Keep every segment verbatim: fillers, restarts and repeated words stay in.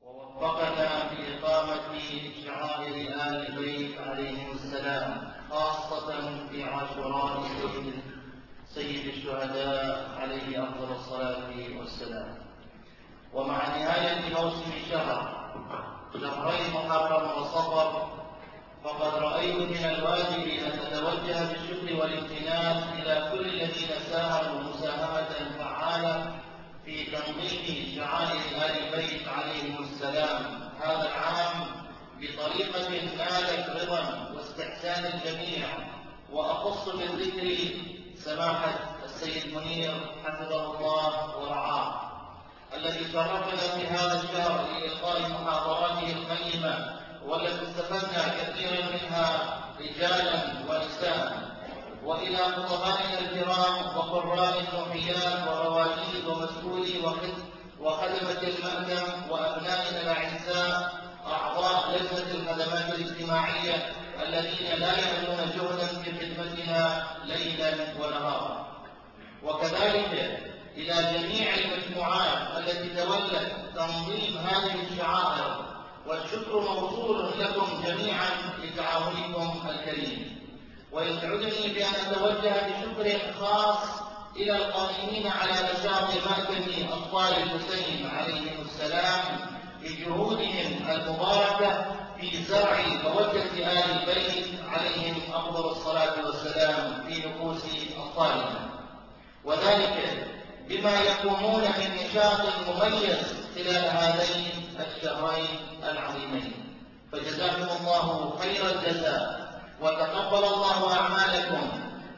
ووفقنا في إقامة شعائر آل البيت عليهم السلام، خاصة في عاشوراء سيد الشهداء عليه أفضل الصلاة والسلام. ومع نهاية موسم شهر شهري محرم وصفر، فقد رأيت من الواجب أن نتوجه بالشكر والامتنان إلى كل الذين ساهموا مساهمة فعالة في تنظيم شعائر آل البيت عليهم السلام هذا العام بطريقة نالت رضا واستحسان الجميع. وأخص بالذكر سماحة السيد منير حفظه الله ورعاه، الذي شرفنا في هذا الشهر لإلقاء محاضراته القيمة، والتي استفدنا كثيرا منها رجالا ونساء. وإلى خطبائنا الكرام وقراء الروحيات ورواتب ومسؤولي وخدمة المأتم وأبنائنا الأعزاء أعضاء لجنة الخدمات الاجتماعية الذين لا يألون جهدا في خدمتنا ليلا ونهارا. وكذلك إلى جميع المجموعات التي تولت تنظيم هذه الشعائر، والشكر موصول لكم جميعا لتعاونكم الكريم. ويسعدني بأن أتوجه بشكر خاص إلى القائمين على نشاط مأتم أطفال الحسين عليهم السلام بجهودهم المباركة في زرع موجة آل البيت عليهم أفضل الصلاة والسلام في نفوس أطفالنا، وذلك بما يقومون من نشاط مميز خلال هذين الشهرين العظيمين. فجزاكم الله خير الجزاء، وتقبل الله أعمالكم،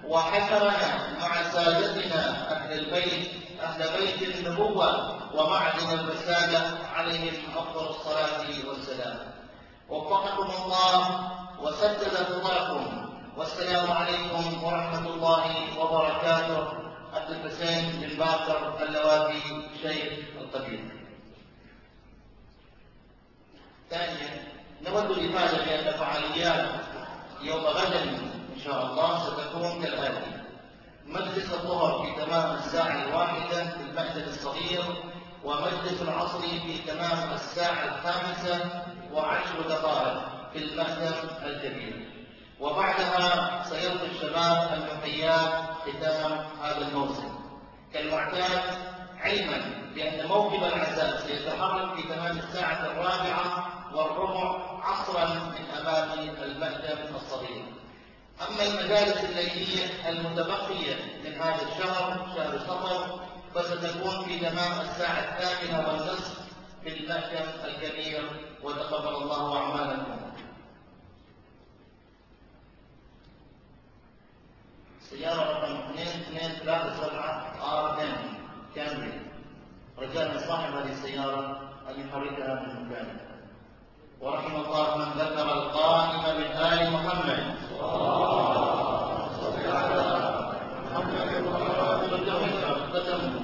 وحشرنا مع سادتنا أهل البيت أهل بيت النبوة ومعدن الرسالة عليهم أفضل الصلاة والسلام. وفقكم الله وسدد خطاكم، والسلام عليكم ورحمة الله وبركاته. عبد الحسين بن باكر اللوافي شيخ القبيل. ثانيا، نود الإفادة بأن فعاليات يوم غدا إن شاء الله ستكون كالآتي: مجلس الظهر في تمام الساعة الواحدة في المأتم الصغير، ومجلس العصر في تمام الساعة الخامسة وعشر دقائق في المأتم الكبير. وبعدها سيلقي الشباب المحيات ختام هذا الموسم كالمعتاد، علما بأن موكب العزاء سيتحرك في تمام الساعة الرابعة والربع عصرا من أمام المأتم الصغير. أما المجالس الليلية المتبقية من هذا الشهر شهر صفر فستكون في تمام الساعة الثامنة والنصف في المأتم الكبير. وتقبل الله أعمالكم. سيارة رقم اثنين اثنين ثلاثة سبعة آر إم كامري، رجاء من صاحب هذه السيارة أن يحركها من مكانها. ورحم الله من ذكر القائم من آل محمد. صل على محمد وآله.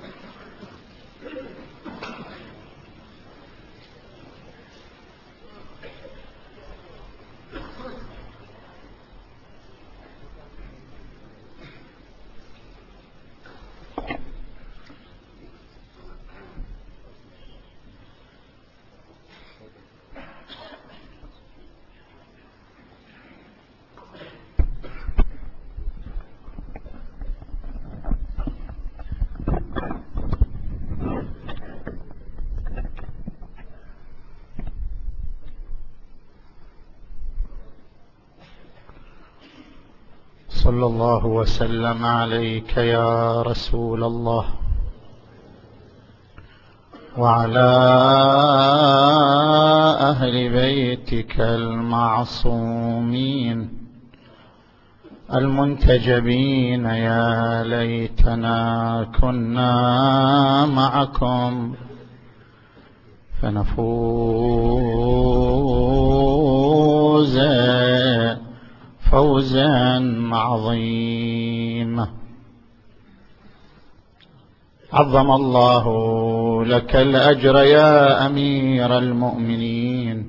صلى الله وسلم عليك يا رسول الله وعلى أهل بيتك المعصومين المنتجبين. يا ليتنا كنا معكم فنفوز فوزا عظيما. عظم الله لك الأجر يا أمير المؤمنين،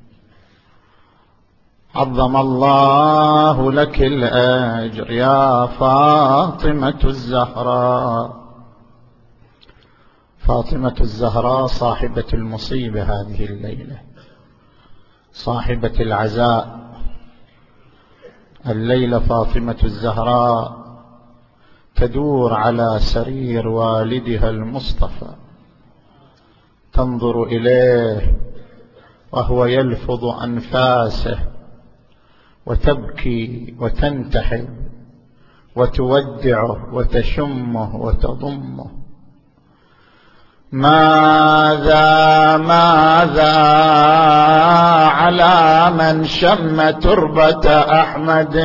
عظم الله لك الأجر يا فاطمة الزهراء. فاطمة الزهراء صاحبة المصيبة هذه الليلة، صاحبة العزاء. الليلة فاطمة الزهراء تدور على سرير والدها المصطفى، تنظر إليه وهو يلفظ أنفاسه، وتبكي وتنتحب وتودعه وتشمه وتضمه. ماذا ماذا على من شم تربة أحمد.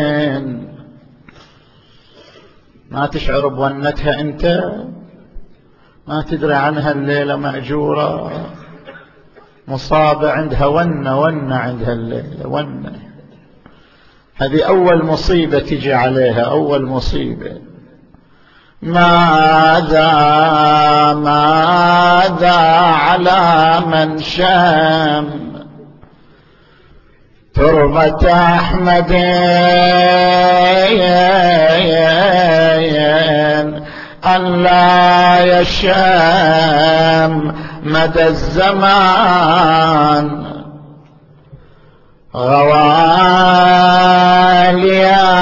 ما تشعر بونتها أنت؟ ما تدري عنها الليلة مأجورة، مصابة عندها ونة ونة عندها الليلة ونة. هذه أول مصيبة تجي عليها، أول مصيبة. ماذا ماذا على من شم تربة أحمد أن لا يشم مدى الزمان غواليا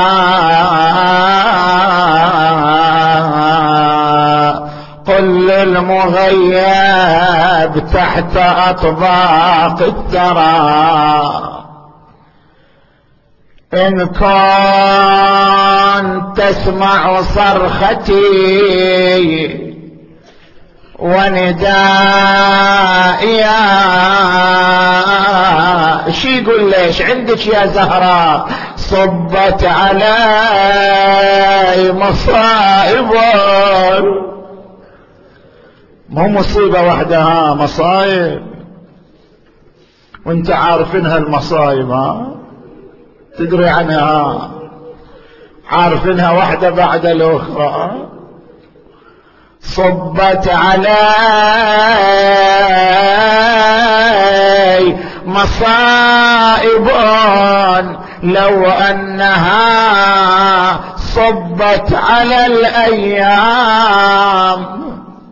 قل للمغيب تحت أطباق الثرى إن كنت تسمع صرختي وندائي. شي يقول ليش عندك يا زهراء صبت علي مصائب، مو مصيبة وحدها، مصايب، وانت عارفينها المصايب، ها تدري عنها، عارفينها واحدة بعد الأخرى. صبت علي مصائب لو أنها صبت على الأيام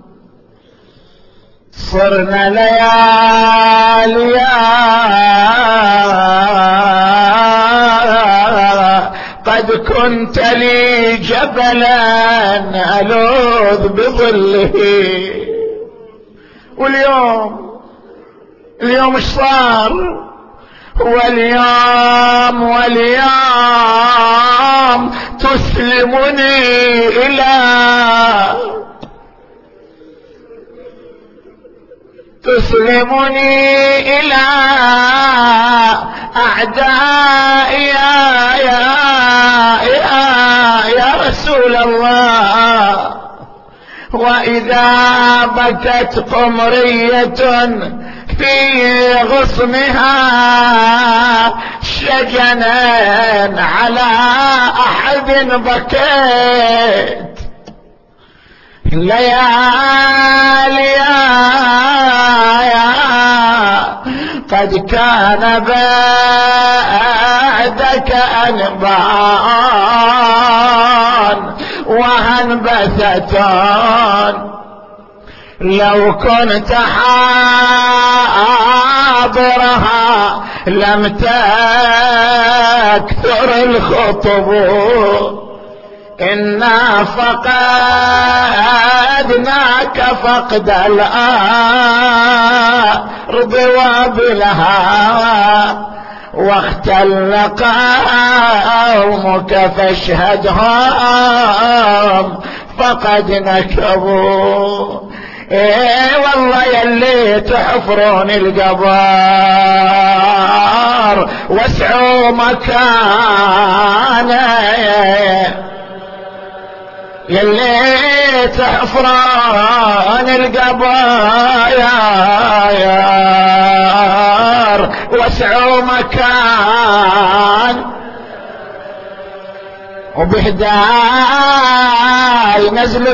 صرنا لياليا قد كنت لي جبلا ألوذ بظله. واليوم اليوم ايش صار؟ واليوم واليوم تسلمني إلى تسلمني إلى أعدائي يا, يا, يا, يا رسول الله. وإذا بكت قمرية في غصنها شجنا على أحد بكيت لياليا قد كان بعدك أنبان وهنبتتان لو كنت حاضرها لم تكثر الخطب. إنا فقدناك فقد الأرض وبلها واختل قومك فاشهدهم فقد نكبوا. ايه والله يلي تحفرون القبر واسعوا مكانه، يلي تحفرون القباير واسعوا مكان وبهداي نزلوا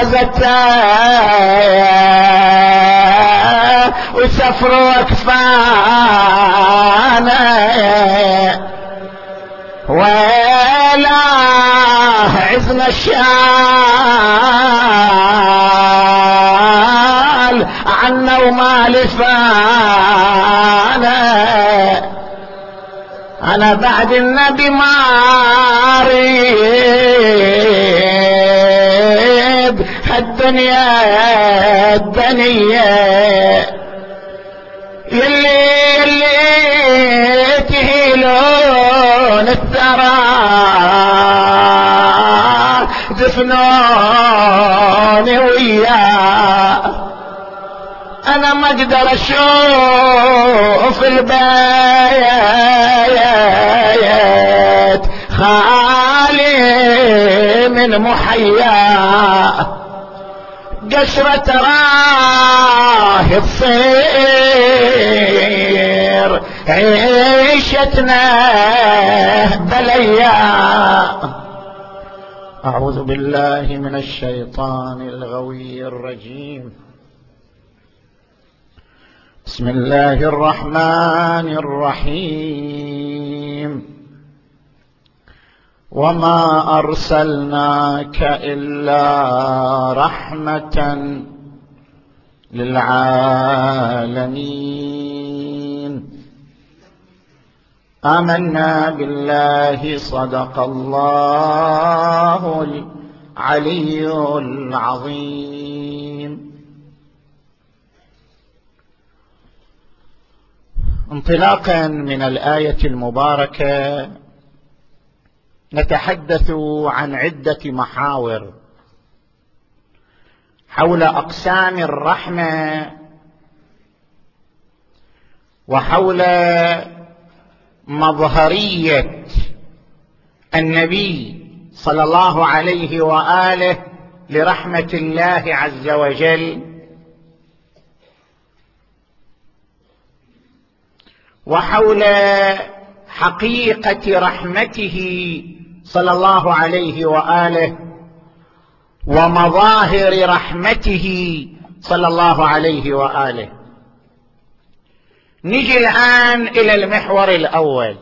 جنازته وسفروا اكفانه. ولا عزنا الشايب عنا وما لفانا، أنا بعد النبي ما أريد هالدنيا الدنيا، يلي يلي تهيلون الثرى دفنوني وياه، أنا ما أقدر أشوف البيت خالي من محيا، قشرة راه تصير عيشتنا بليا. أعوذ بالله من الشيطان الغوي الرجيم. بسم الله الرحمن الرحيم. وما أرسلناك إلا رحمة للعالمين. آمنا بالله صدق الله العلي العظيم. انطلاقا من الآية المباركة نتحدث عن عدة محاور حول أقسام الرحمة وحول مظهرية النبي صلى الله عليه وآله لرحمة الله عز وجل، وحول حقيقة رحمته صلى الله عليه وآله ومظاهر رحمته صلى الله عليه وآله. نجي الآن إلى المحور الأول.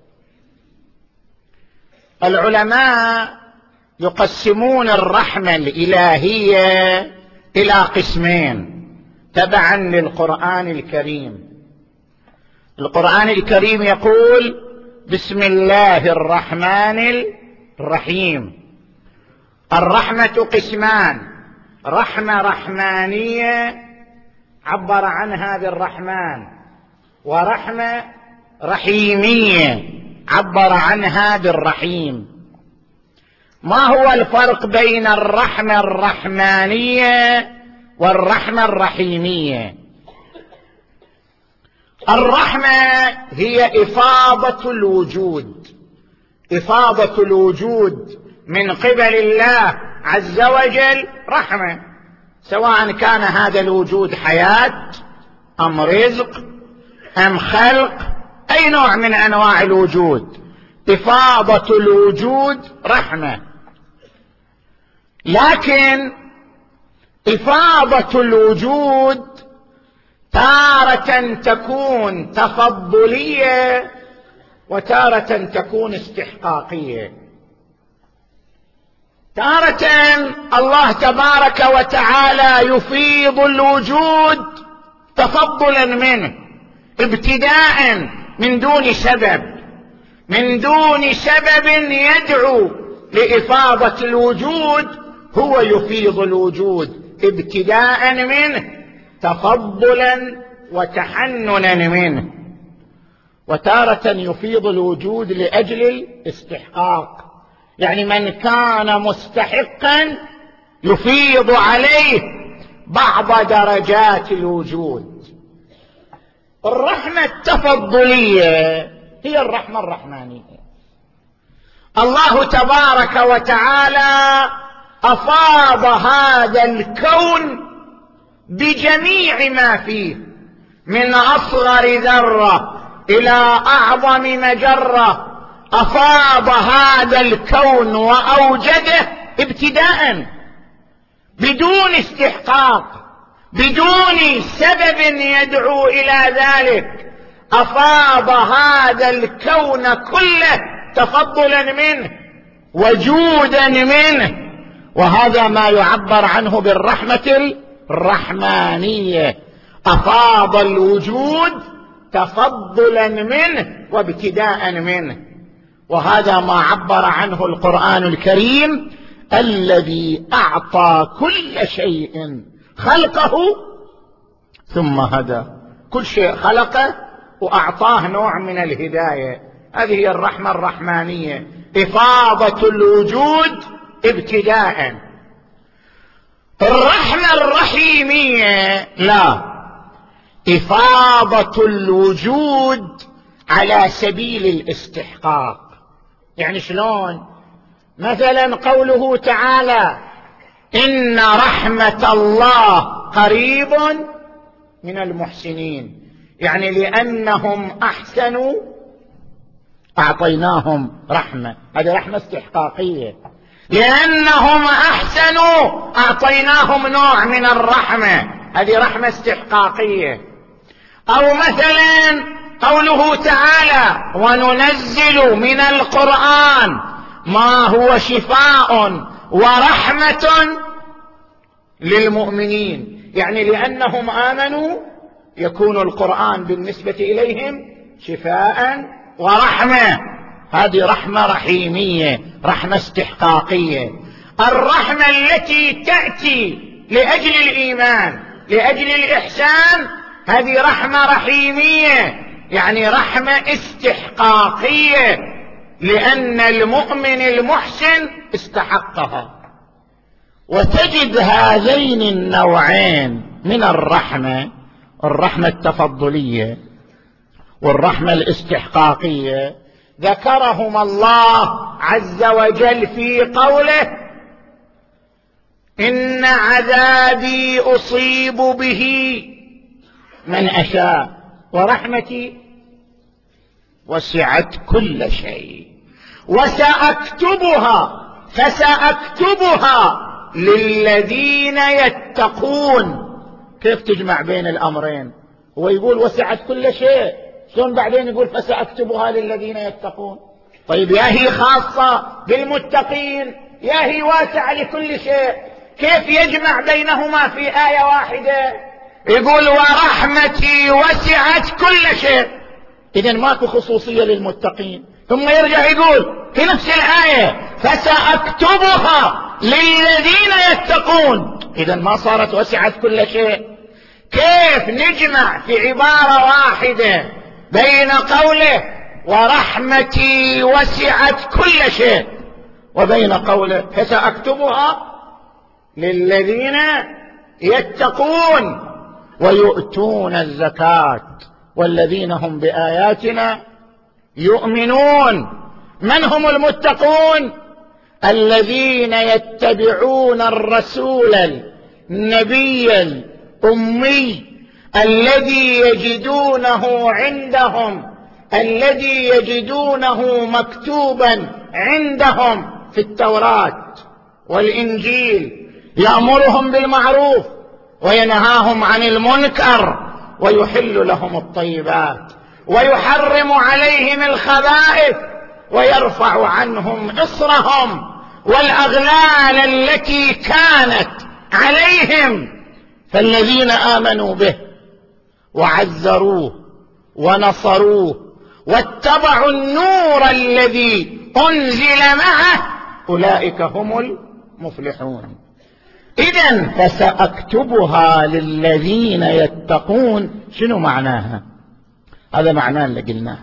العلماء يقسمون الرحمة الإلهية إلى قسمين تبعا للقرآن الكريم. القرآن الكريم يقول: بسم الله الرحمن الرحيم. الرحمة قسمان: رحمة رحمانية عبر عنها بالرحمن، ورحمة رحيمية عبر عنها بالرحيم. ما هو الفرق بين الرحمة الرحمانية والرحمة الرحيمية؟ الرحمة هي إفاضة الوجود، إفاضة الوجود من قبل الله عز وجل رحمة، سواء كان هذا الوجود حياة أم رزق أم خلق، أي نوع من أنواع الوجود، إفاضة الوجود رحمة. لكن إفاضة الوجود تارة تكون تفضلية وتارة تكون استحقاقية. تارة الله تبارك وتعالى يفيض الوجود تفضلا منه ابتداء من دون سبب، من دون سبب يدعو لإفاضة الوجود، هو يفيض الوجود ابتداء منه تفضلا وتحننا منه. وتارة يفيض الوجود لأجل الاستحقاق، يعني من كان مستحقا يفيض عليه بعض درجات الوجود. الرحمة التفضلية هي الرحمة الرحمانية. الله تبارك وتعالى أفاض هذا الكون بجميع ما فيه، من أصغر ذرة إلى أعظم مجرة، أفاض هذا الكون وأوجده ابتداء بدون استحقاق، بدون سبب يدعو إلى ذلك. أفاض هذا الكون كله تفضلا منه وجودا منه، وهذا ما يعبر عنه بالرحمة الرحمانية. أفاض الوجود تفضلا منه وابتداء منه. وهذا ما عبر عنه القرآن الكريم: الذي أعطى كل شيء خلقه ثم هدى. كل شيء خلقه وأعطاه نوع من الهداية. هذه هي الرحمة الرحمانية، إفاضة الوجود ابتداء. الرحمة الرحيمية لا، إفاضة الوجود على سبيل الاستحقاق. يعني شلون؟ مثلا قوله تعالى: إن رحمة الله قريب من المحسنين، يعني لأنهم أحسنوا أعطيناهم رحمة. هذه رحمة استحقاقية. لأنهم أحسنوا أعطيناهم نوع من الرحمة، هذه رحمة استحقاقية. أو مثلا قوله تعالى: وننزل من القرآن ما هو شفاء ورحمة للمؤمنين، يعني لأنهم آمنوا يكون القرآن بالنسبة إليهم شفاء ورحمة. هذه رحمة رحيمية، رحمة استحقاقية. الرحمة التي تأتي لأجل الإيمان، لأجل الإحسان، هذه رحمة رحيمية، يعني رحمة استحقاقية، لأن المؤمن المحسن استحقها. وتجد هذين النوعين من الرحمة، الرحمة التفضلية والرحمة الاستحقاقية، ذكرهما الله عز وجل في قوله: إن عذابي أصيب به من أشاء ورحمتي وسعت كل شيء وسأكتبها فسأكتبها للذين يتقون. كيف تجمع بين الأمرين؟ هو يقول وسعت كل شيء، شلون بعدين يقول فسأكتبها للذين يتقون؟ طيب يا هي خاصة بالمتقين يا هي واسعة لكل شيء، كيف يجمع بينهما في آية واحدة؟ يقول ورحمتي وسعت كل شيء، إذن ماكو خصوصية للمتقين. ثم يرجع يقول في نفس الآية فسأكتبها للذين يتقون، إذن ما صارت وسعت كل شيء. كيف نجمع في عبارة واحدة بين قوله ورحمتي وسعت كل شيء وبين قوله فسأكتبها للذين يتقون ويؤتون الزكاة والذين هم بآياتنا يؤمنون؟ من هم المتقون؟ الذين يتبعون الرسول النبي الأمي الذي يجدونه عندهم، الذي يجدونه مكتوبا عندهم في التوراة والإنجيل، يأمرهم بالمعروف وينهاهم عن المنكر ويحل لهم الطيبات ويحرم عليهم الخبائث ويرفع عنهم إصرهم والأغلال التي كانت عليهم. فالذين آمنوا به وعزروه ونصروه واتبعوا النور الذي أنزل معه أولئك هم المفلحون. إذن فسأكتبها للذين يتقون، شنو معناها؟ هذا معناه اللي قلناه.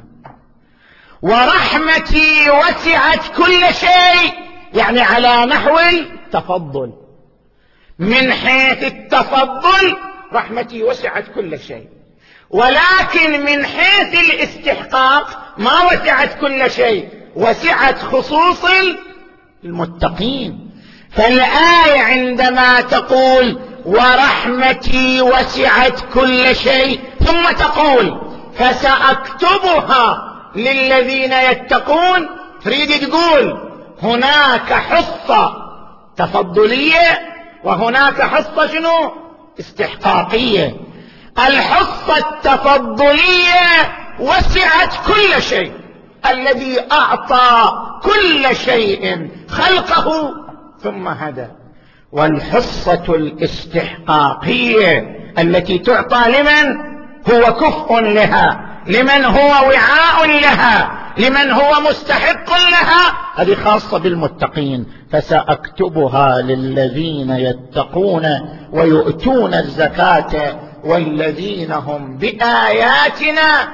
ورحمتي وسعت كل شيء، يعني على نحو التفضل. من حيث التفضل رحمتي وسعت كل شيء، ولكن من حيث الاستحقاق ما وسعت كل شيء، وسعت خصوص المتقين. فالآية عندما تقول ورحمتي وسعت كل شيء ثم تقول فسأكتبها للذين يتقون، تريد تقول هناك حصة تفضلية وهناك حصة شنو؟ استحقاقية. الحصة التفضلية وسعت كل شيء، الذي أعطى كل شيء خلقه ثم هدى. والحصة الاستحقاقية التي تعطى لمن هو كفء لها، لمن هو وعاء لها، لمن هو مستحق لها، هذه خاصة بالمتقين. فسأكتبها للذين يتقون ويؤتون الزكاة والذين هم بآياتنا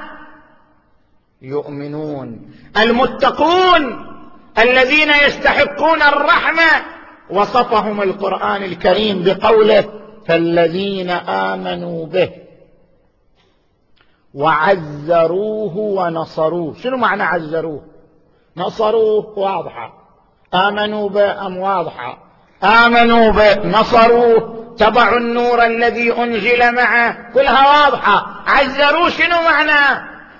يؤمنون. المتقون الذين يستحقون الرحمة وصفهم القرآن الكريم بقوله فالذين آمنوا به وعزروه ونصروه. شنو معنى عزروه؟ نصروه واضحة، آمنوا به أم واضحة؟ آمنوا به، نصروه، تبعوا النور الذي أنزل معه، كلها واضحة. عزروه شنو معنى؟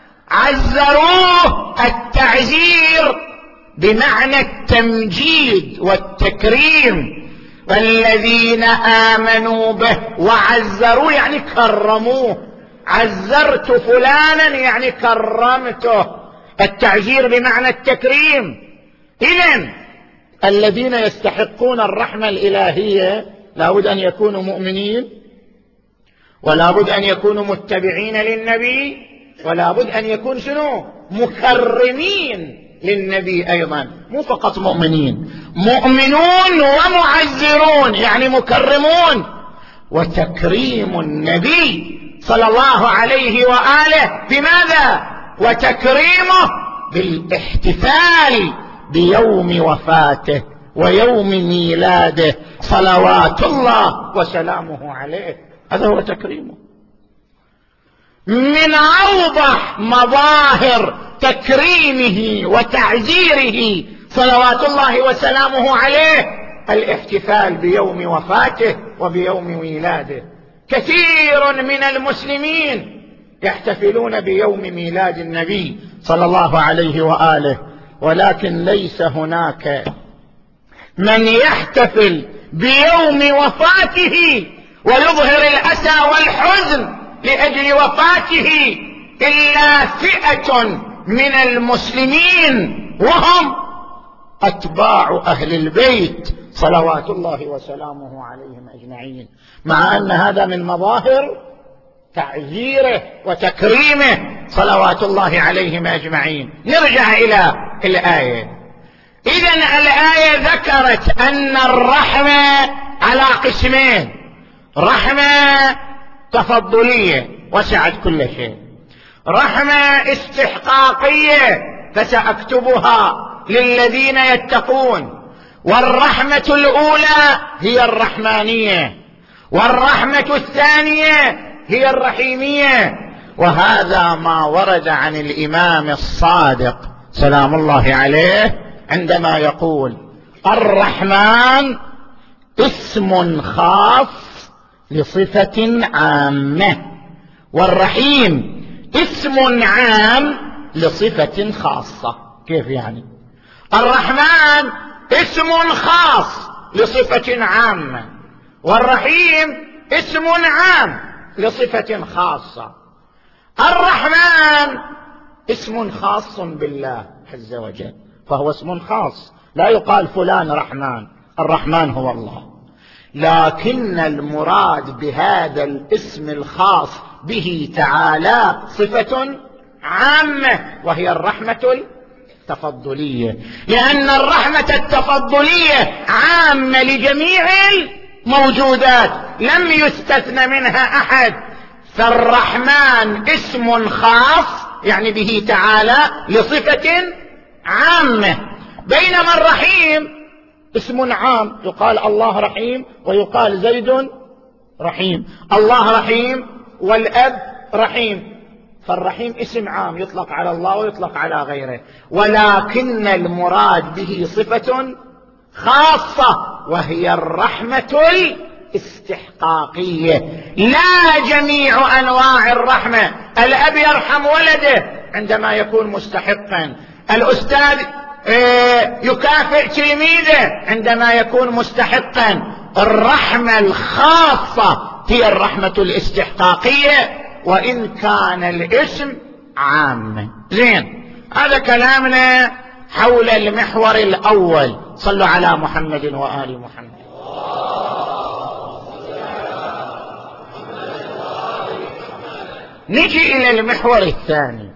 عزروه التعزير بمعنى التمجيد والتكريم. والذين آمنوا به وعزروه يعني كرموه. عزرت فلانا يعني كرمته، التعزير بمعنى التكريم. إذن الذين يستحقون الرحمة الإلهية لابد أن يكونوا مؤمنين، ولابد أن يكونوا متبعين للنبي، ولابد أن يكون شنو؟ مكرمين للنبي أيضا، مو فقط مؤمنين، مؤمنون ومعزرون يعني مكرمون. وتكريم النبي صلى الله عليه وآله بماذا؟ وتكريمه بالاحتفال بيوم وفاته ويوم ميلاده صلوات الله وسلامه عليه، هذا هو تكريمه. من أوضح مظاهر تكريمه وتعزيره صلوات الله وسلامه عليه الاحتفال بيوم وفاته وبيوم ميلاده. كثير من المسلمين يحتفلون بيوم ميلاد النبي صلى الله عليه وآله، ولكن ليس هناك من يحتفل بيوم وفاته ويظهر الأسى والحزن لأجل وفاته إلا فئة من المسلمين، وهم أتباع أهل البيت صلوات الله وسلامه عليهم أجمعين، مع أن هذا من مظاهر تعزيره وتكريمه صلوات الله عليهم أجمعين. نرجع إلى الآية. إذن الآية ذكرت أن الرحمة على قسمين: رحمة تفضلية وسعت كل شيء، رحمة استحقاقية فسأكتبها للذين يتقون. والرحمة الأولى هي الرحمانية، والرحمة الثانية هي الرحيمية. وهذا ما ورد عن الإمام الصادق سلام الله عليه عندما يقول الرحمن اسم خاص لصفة عامة، والرحيم اسم عام لصفة خاصة. كيف يعني؟ الرحمن اسم خاص لصفة عامة، والرحيم اسم عام لصفة خاصة. الرحمن اسم خاص بالله عز وجل، فهو اسم خاص، لا يقال فلان رحمن، الرحمن هو الله. لكن المراد بهذا الاسم الخاص به تعالى صفة عامة وهي الرحمة التفضلية، لأن الرحمة التفضلية عامة لجميع الموجودات لم يستثنى منها أحد. فالرحمن اسم خاص يعني به تعالى لصفة عامة، بينما الرحيم اسم عام، يقال الله رحيم ويقال زيد رحيم، الله رحيم والأب رحيم. فالرحيم اسم عام يطلق على الله ويطلق على غيره، ولكن المراد به صفة خاصة وهي الرحمة الاستحقاقية، لا جميع أنواع الرحمة. الأب يرحم ولده عندما يكون مستحقا، الأستاذ يكافئ تلميذه عندما يكون مستحقا. الرحمة الخاصة هي الرحمة الاستحقاقية وإن كان الاسم عام. زين، هذا كلامنا حول المحور الأول. صلوا على محمد وآل محمد. نجي إلى المحور الثاني.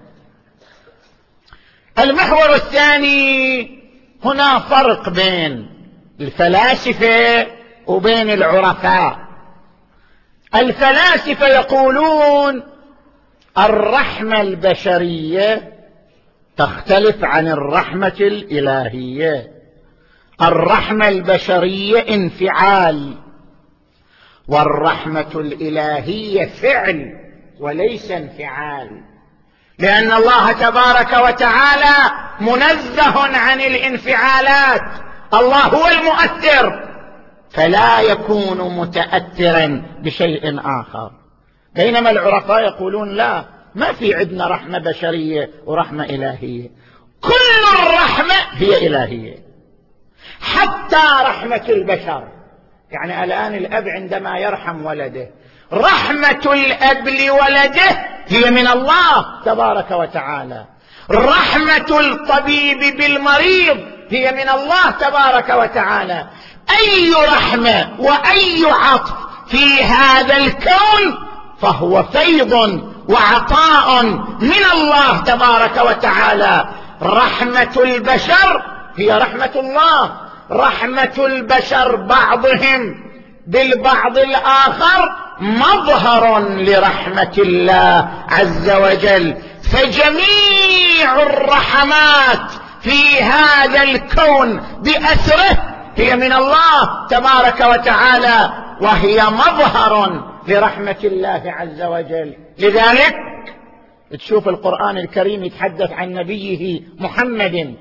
المحور الثاني، هنا فرق بين الفلاسفة وبين العرفاء. الفلاسفة يقولون الرحمة البشرية تختلف عن الرحمة الإلهية. الرحمة البشرية انفعال، والرحمة الإلهية فعل وليس انفعال، لأن الله تبارك وتعالى منزه عن الانفعالات. الله هو المؤثر، فلا يكون متأثرا بشيء آخر. بينما العرفاء يقولون لا، ما في عندنا رحمة بشرية ورحمة إلهية، كل الرحمة هي إلهية، حتى رحمة البشر. يعني الآن الأب عندما يرحم ولده، رحمة الأب لولده هي من الله تبارك وتعالى، رحمة الطبيب بالمريض هي من الله تبارك وتعالى. أي رحمة وأي عطف في هذا الكون فهو فيض وعطاء من الله تبارك وتعالى. رحمة البشر هي رحمة الله، رحمة البشر بعضهم بالبعض الآخر مظهر لرحمة الله عز وجل. فجميع الرحمات في هذا الكون بأسره هي من الله تبارك وتعالى، وهي مظهر لرحمة الله عز وجل. لذلك تشوف القرآن الكريم يتحدث عن نبيه محمد،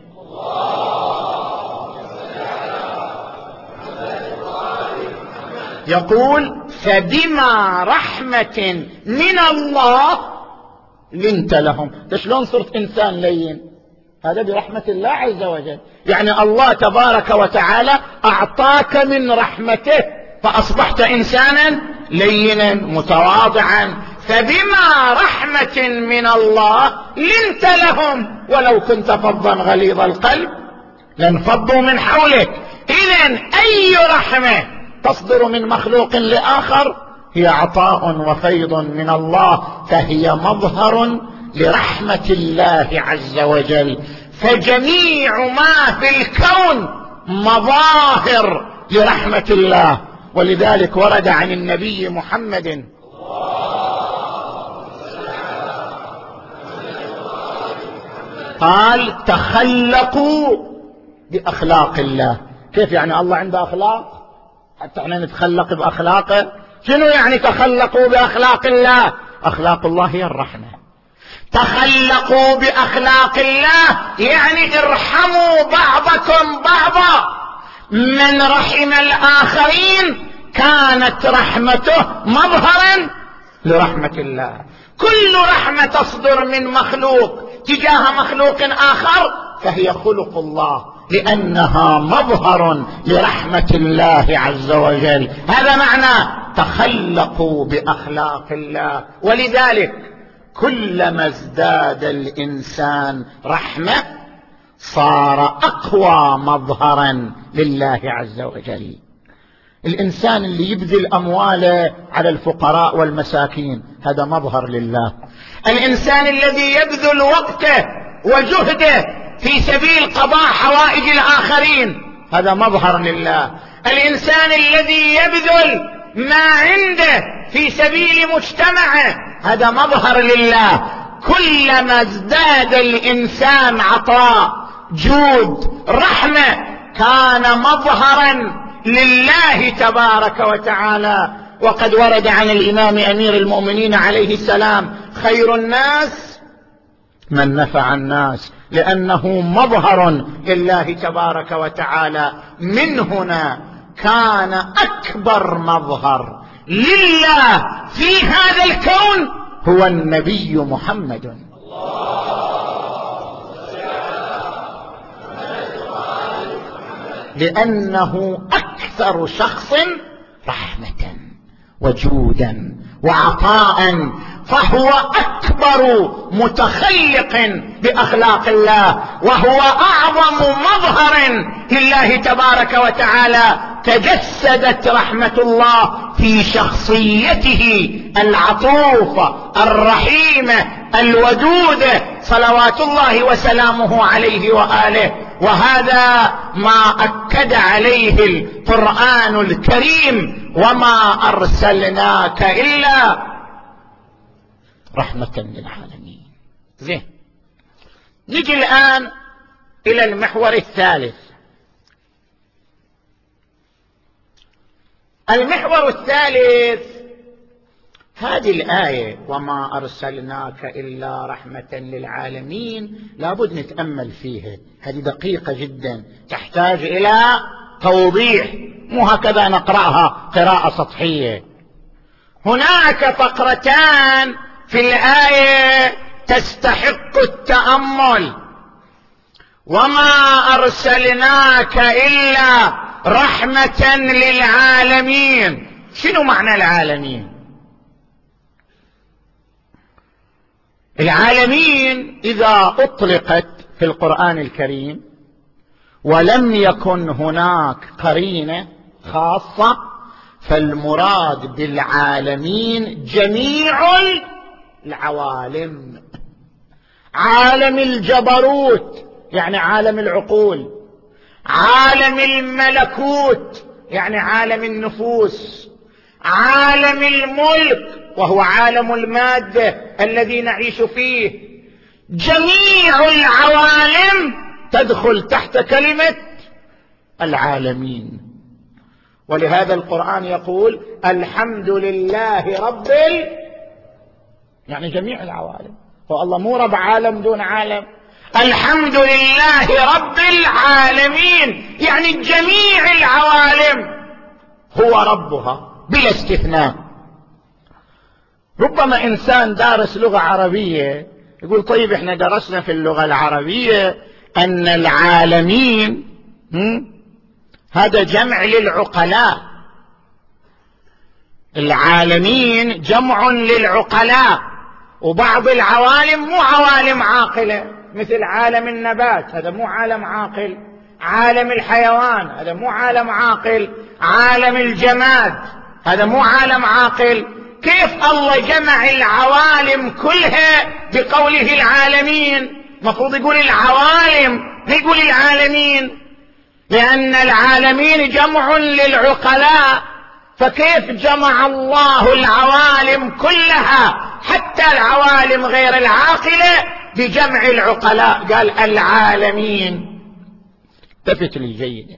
يقول فبما رحمة من الله لنت لهم. شلون صرت إنسان لين؟ هذا برحمة الله عز وجل. يعني الله تبارك وتعالى أعطاك من رحمته فأصبحت إنسانا لينا متواضعا. فبما رحمة من الله لنت لهم، ولو كنت فظا غليظ القلب لانفضوا من حولك. إذن أي رحمة تصدر من مخلوق لآخر هي عطاء وفيض من الله، فهي مظهر لرحمة الله عز وجل. فجميع ما في الكون مظاهر لرحمة الله. ولذلك ورد عن النبي محمد قال تخلقوا بأخلاق الله. كيف يعني الله عنده أخلاق حتى احنا نتخلق بأخلاقه؟ شنو يعني تخلقوا بأخلاق الله؟ أخلاق الله هي الرحمة. تخلقوا بأخلاق الله يعني ارحموا بعضكم بعضا. من رحم الآخرين كانت رحمته مظهرا لرحمة الله. كل رحمة تصدر من مخلوق تجاه مخلوق آخر فهي خلق الله، لأنها مظهر لرحمة الله عز وجل. هذا معنى تخلقوا بأخلاق الله. ولذلك كلما ازداد الإنسان رحمة صار أقوى مظهرا لله عز وجل. الإنسان اللي يبذل أمواله على الفقراء والمساكين هذا مظهر لله. الإنسان الذي يبذل وقته وجهده في سبيل قضاء حوائج الآخرين هذا مظهر لله. الإنسان الذي يبذل ما عنده في سبيل مجتمعه هذا مظهر لله. كلما ازداد الإنسان عطاء جود رحمة كان مظهرا لله تبارك وتعالى. وقد ورد عن الإمام أمير المؤمنين عليه السلام خير الناس من نفع الناس، لأنه مظهر لله تبارك وتعالى. من هنا كان أكبر مظهر لله في هذا الكون هو النبي محمد. لأنه أكثر شخص رحمة وجودا وعطاء. فهو أكبر متخلق بأخلاق الله، وهو أعظم مظهر لله تبارك وتعالى. تجسدت رحمة الله في شخصيته العطوفة الرحيمة الودودة صلوات الله وسلامه عليه وآله. وهذا ما أكد عليه القرآن الكريم: وما أرسلناك إلا رحمة للعالمين. زين، نجي الآن إلى المحور الثالث. المحور الثالث هذه الآية: وما أرسلناك إلا رحمة للعالمين، لابد نتأمل فيها، هذه دقيقة جدا تحتاج إلى توضيح، مو هكذا نقرأها قراءة سطحية. هناك فقرتان في الآية تستحق التأمل. وما أرسلناك إلا رحمة للعالمين. شنو معنى العالمين؟ العالمين إذا أطلقت في القرآن الكريم ولم يكن هناك قرينة خاصة، فالمراد بالعالمين جميع العوالم. عالم الجبروت يعني عالم العقول، عالم الملكوت يعني عالم النفوس، عالم الملك وهو عالم المادة الذي نعيش فيه. جميع العوالم تدخل تحت كلمة العالمين. ولهذا القرآن يقول: الحمد لله رب ال... يعني جميع العوالم. فالله مو رب عالم دون عالم، الحمد لله رب العالمين يعني جميع العوالم هو ربها بلا استثناء. ربما إنسان دارس لغة عربية يقول: طيب احنا درسنا في اللغة العربية أن العالمين هذا جمع للعقلاء، العالمين جمع للعقلاء، وبعض العوالم مو عوالم عاقلة، مثل عالم النبات هذا مو عالم عاقل، عالم الحيوان هذا مو عالم عاقل، عالم الجماد هذا مو عالم عاقل. كيف الله جمع العوالم كلها بقوله العالمين؟ مفروض يقول العوالم، ما يقول العالمين، لأن العالمين جمع للعقلاء. فكيف جمع الله العوالم كلها حتى العوالم غير العاقلة بجمع العقلاء؟ قال العالمين. التفت لي جيدا،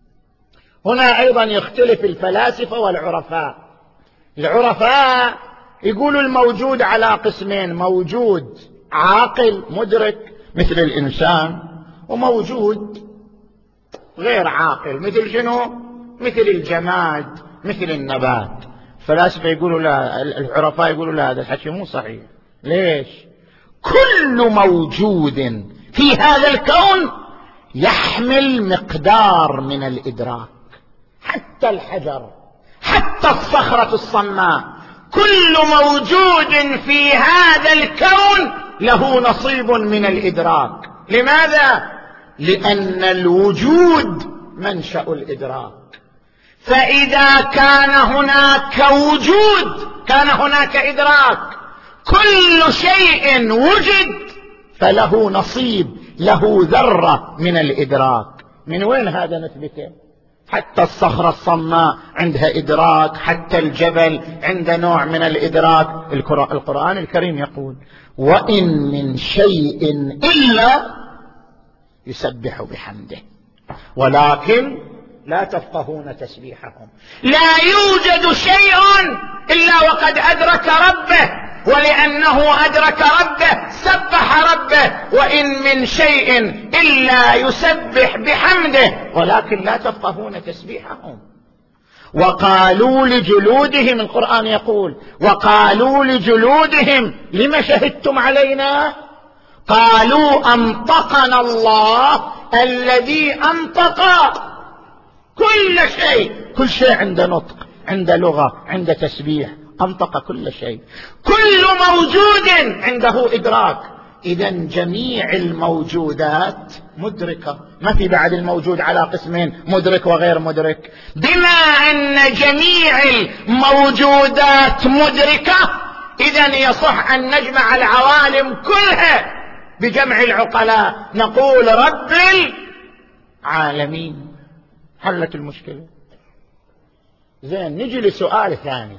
هنا أيضا يختلف الفلاسفة والعرفاء. العرفاء يقولوا الموجود على قسمين: موجود عاقل مدرك مثل الإنسان، وموجود غير عاقل مثل شنو؟ مثل الجماد، مثل النبات. الفلاسفة يقولوا لا، العرفاء يقولوا لا، هذا الحكي مو صحيح. ليش؟ كل موجود في هذا الكون يحمل مقدار من الإدراك، حتى الحجر، حتى الصخرة الصماء، كل موجود في هذا الكون له نصيب من الإدراك. لماذا؟ لأن الوجود منشأ الإدراك. فإذا كان هناك وجود كان هناك إدراك. كل شيء وجد فله نصيب، له ذرة من الإدراك. من وين هذا نثبته؟ حتى الصخرة الصماء عندها إدراك، حتى الجبل عنده نوع من الإدراك. القرآن الكريم يقول: وإن من شيء إلا يسبح بحمده ولكن لا تفقهون تسبيحهم. لا يوجد شيء إلا وقد أدرك ربه، ولأنه أدرك ربه سبح ربه. وإن من شيء إلا يسبح بحمده ولكن لا تفقهون تسبيحهم. وقالوا لجلودهم، القرآن يقول: وقالوا لجلودهم لما شهدتم علينا؟ قالوا أنطقنا الله الذي أنطق كل شيء. كل شيء عنده نطق، عنده لغة، عنده تسبيح. أنطق كل شيء، كل موجود عنده إدراك. إذن جميع الموجودات مدركة، ما في بعد الموجود على قسمين، مدرك وغير مدرك. بما أن جميع الموجودات مدركة، إذن يصح أن نجمع العوالم كلها بجمع العقلاء، نقول رب العالمين. حلت المشكلة. زين، نجي لسؤال ثاني.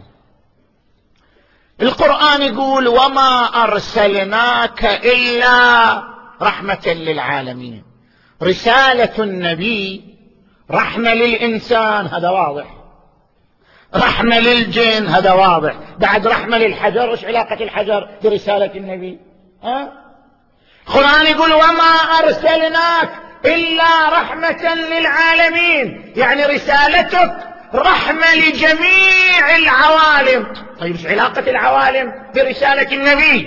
القرآن يقول وما أرسلناك إلا رحمة للعالمين. رسالة النبي رحمة للإنسان، هذا واضح. رحمة للجن، هذا واضح. بعد رحمة للحجر، وش علاقة الحجر برسالة النبي؟ ها؟ القرآن يقول وما أرسلناك إلا رحمة للعالمين، يعني رسالتك رحمة لجميع العوالم. طيب ايش علاقة العوالم برسالة النبي؟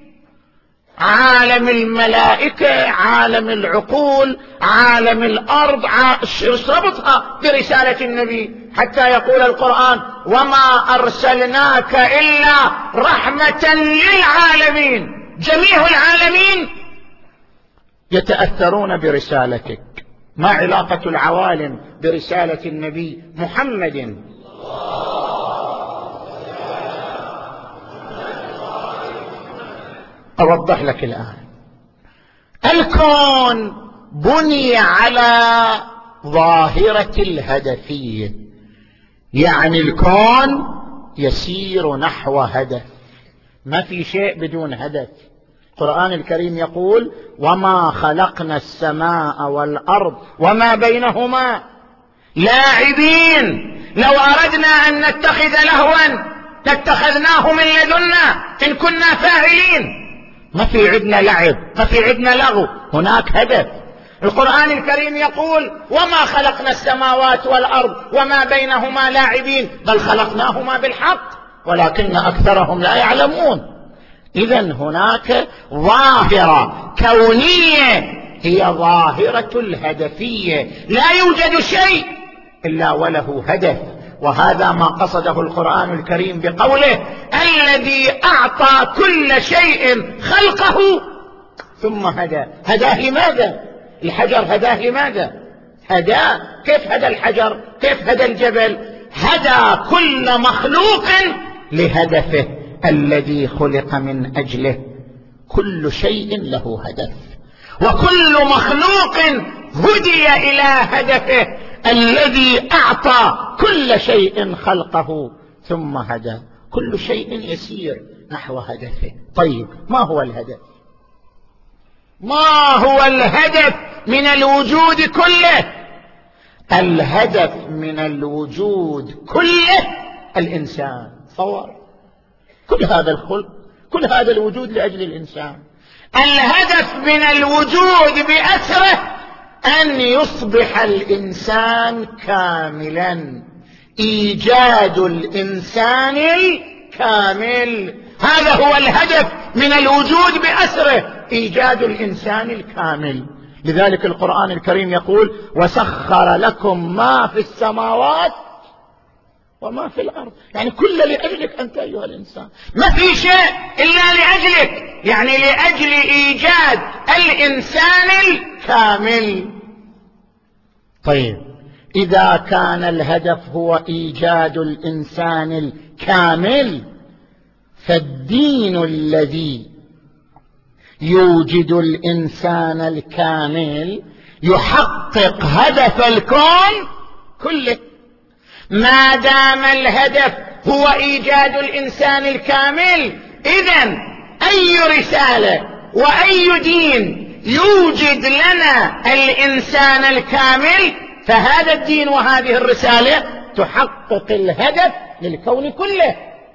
عالم الملائكة، عالم العقول، عالم الأرض، ايش ربطها برسالة النبي؟ حتى يقول القرآن وما أرسلناك إلا رحمة للعالمين. جميع العالمين يتأثرون برسالتك. ما علاقة العوالم برسالة النبي محمد؟ أوضح لك الآن. الكون بني على ظاهرة الهدفية، يعني الكون يسير نحو هدف، ما في شيء بدون هدف. القرآن الكريم يقول وما خلقنا السماء والأرض وما بينهما لاعبين. لو أردنا أن نتخذ لهوا لاتخذناه من لدنا إن كنا فاعلين. ما في عندنا لعب، ما في عندنا لغو، هناك هدف. القرآن الكريم يقول وما خلقنا السماوات والأرض وما بينهما لاعبين، بل خلقناهما بالحق ولكن أكثرهم لا يعلمون. إذن هناك ظاهرة كونية هي ظاهرة الهدفية، لا يوجد شيء إلا وله هدف. وهذا ما قصده القرآن الكريم بقوله الذي أعطى كل شيء خلقه ثم هدى. هداه لماذا؟ الحجر هداه لماذا؟ هداه كيف هدى الحجر؟ كيف هدى الجبل؟ هدى كل مخلوق لهدفه الذي خلق من أجله. كل شيء له هدف، وكل مخلوق هدي إلى هدفه الذي أعطى كل شيء خلقه ثم هدى. كل شيء يسير نحو هدفه. طيب ما هو الهدف؟ ما هو الهدف من الوجود كله؟ الهدف من الوجود كله الإنسان. تصور كل هذا الخلق، كل هذا الوجود لأجل الإنسان. الهدف من الوجود بأسره أن يصبح الإنسان كاملا، إيجاد الإنسان الكامل. هذا هو الهدف من الوجود بأسره، إيجاد الإنسان الكامل. لذلك القرآن الكريم يقول وسخر لكم ما في السماوات وما في الأرض، يعني كل لأجلك أنت أيها الإنسان، ما في شيء إلا لأجلك، يعني لأجل إيجاد الإنسان الكامل. طيب إذا كان الهدف هو إيجاد الإنسان الكامل، فالدين الذي يوجد الإنسان الكامل يحقق هدف الكون كله. ما دام الهدف هو إيجاد الإنسان الكامل، إذن أي رسالة وأي دين يوجد لنا الإنسان الكامل، فهذا الدين وهذه الرسالة تحقق الهدف للكون كله.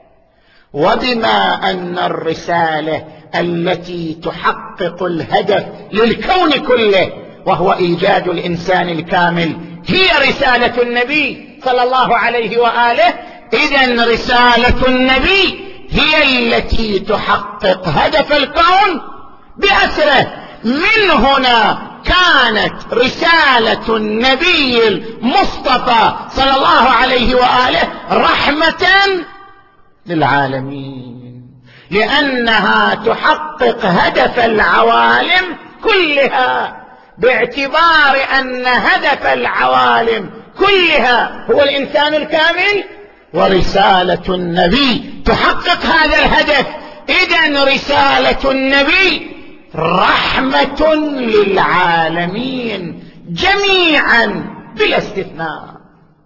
وبما أن الرسالة التي تحقق الهدف للكون كله وهو إيجاد الإنسان الكامل هي رسالة النبي صلى الله عليه وآله، إذن رسالة النبي هي التي تحقق هدف الكون بأسره. من هنا كانت رسالة النبي المصطفى صلى الله عليه وآله رحمة للعالمين، لأنها تحقق هدف العوالم كلها، باعتبار أن هدف العوالم كلها هو الإنسان الكامل، ورسالة النبي تحقق هذا الهدف. إذن رسالة النبي رحمة للعالمين جميعا بلا استثناء.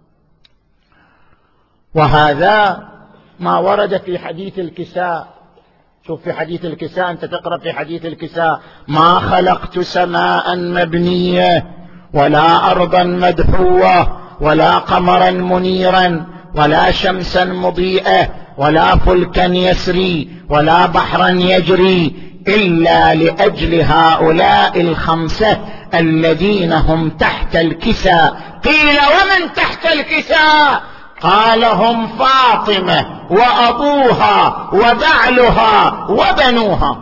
وهذا ما ورد في حديث الكساء. شوف في حديث الكساء، أنت تقرأ في حديث الكساء: ما خلقت سماء مبنية ولا أرضا مدحوة ولا قمرا منيرا ولا شمسا مضيئة ولا فلكا يسري ولا بحرا يجري إلا لأجل هؤلاء الخمسة الذين هم تحت الكساء. قيل: ومن تحت الكساء؟ قال: هم فاطمة وأبوها وبعلها وبنوها.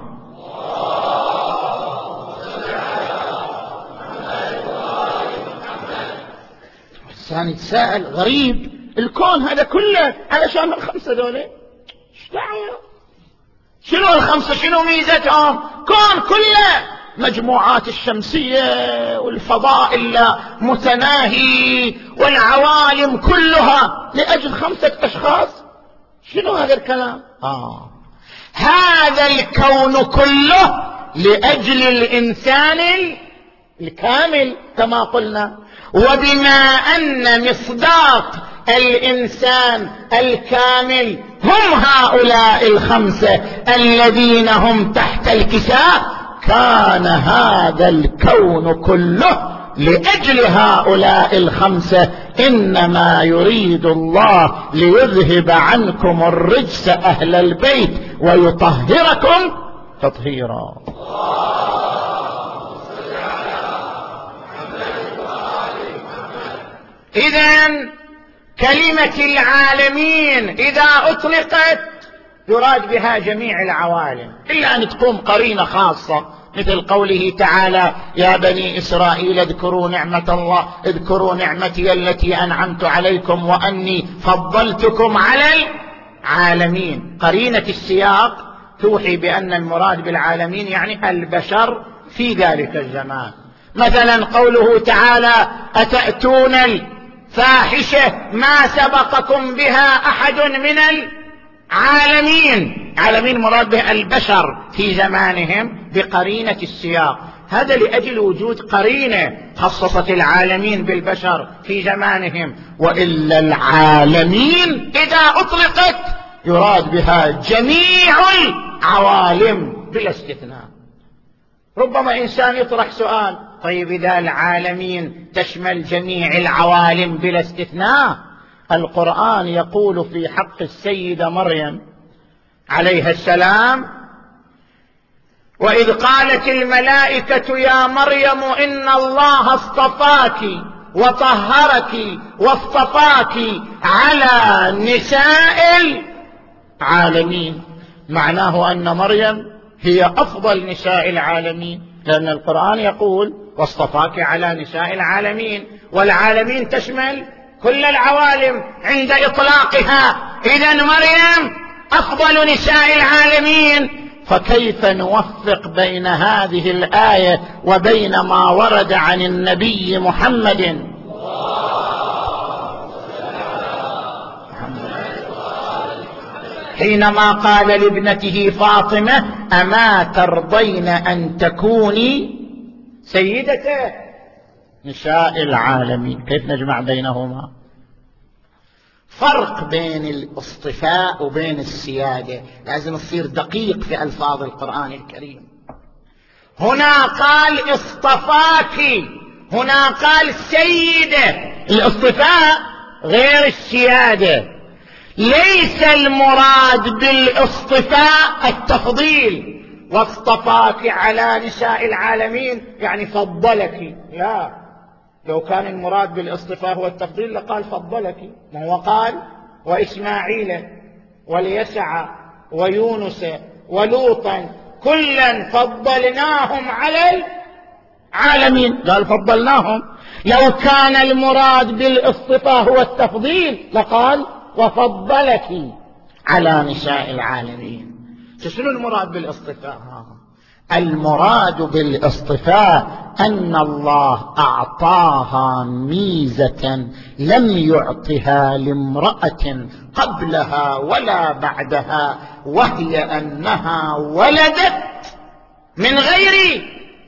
الإنسان يتساءل: غريب، الكون هذا كله علشان الخمسة دولة؟ ايش دعوة؟ شنو الخمسة؟ شنو ميزتهم؟ كون كله، مجموعات الشمسية والفضاء إلا متناهي والعوالم كلها لأجل خمسة أشخاص. شنو هذا الكلام؟ آه هذا الكون كله لأجل الإنسان الكامل كما قلنا. وبما أن مصداق الإنسان الكامل هم هؤلاء الخمسة الذين هم تحت الكساء، كان هذا الكون كله لأجل هؤلاء الخمسة. إنما يريد الله ليذهب عنكم الرجس أهل البيت ويطهركم تطهيرا. إذن كلمة العالمين إذا أطلقت يراد بها جميع العوالم، إلا أن تقوم قرينة خاصة، مثل قوله تعالى: يا بني إسرائيل اذكروا نعمة الله اذكروا نعمتي التي أنعمت عليكم وأني فضلتكم على العالمين. قرينة السياق توحي بأن المراد بالعالمين يعني البشر في ذلك الزمان. مثلا قوله تعالى: أتأتون الفاحشة ما سبقكم بها أحد من العالمين. عالمين مراد به البشر في زمانهم بقرينة السياق. هذا لأجل وجود قرينة خصصت العالمين بالبشر في زمانهم. وإلا العالمين إذا أطلقت يراد بها جميع العوالم بلا استثناء. ربما إنسان يطرح سؤال: طيب إذا العالمين تشمل جميع العوالم بلا استثناء، القرآن يقول في حق السيدة مريم عليها السلام: وإذ قالت الملائكة يا مريم إن الله اصطفاك وطهرك واصطفاك على نساء العالمين. معناه أن مريم هي أفضل نساء العالمين، لأن القرآن يقول واصطفاك على نساء العالمين، والعالمين تشمل كل العوالم عند إطلاقها. إذن مريم أفضل نساء العالمين. فكيف نوفق بين هذه الآية وبين ما ورد عن النبي محمد حينما قال لابنته فاطمة: أما ترضين أن تكوني سيدة نساء العالمين؟ كيف نجمع بينهما؟ فرق بين الاصطفاء وبين السيادة، لازم نصير دقيق في ألفاظ القرآن الكريم. هنا قال اصطفاك، هنا قال سيدة. الاصطفاء غير السيادة. ليس المراد بالاصطفاء التفضيل، واصطفاك على نساء العالمين يعني فضلك، لا. لو كان المراد بالاصطفاء هو التفضيل لقال فضلك. ما هو قال: وإسماعيل واليسع ويونس ولوطا كلا فضلناهم على العالمين، قال فضلناهم. لو كان المراد بالاصطفاء هو التفضيل لقال وفضلك على نساء العالمين. شنو المراد بالاصطفاء؟ المراد بالاصطفاء أن الله أعطاها ميزة لم يعطها لامرأة قبلها ولا بعدها، وهي أنها ولدت من غير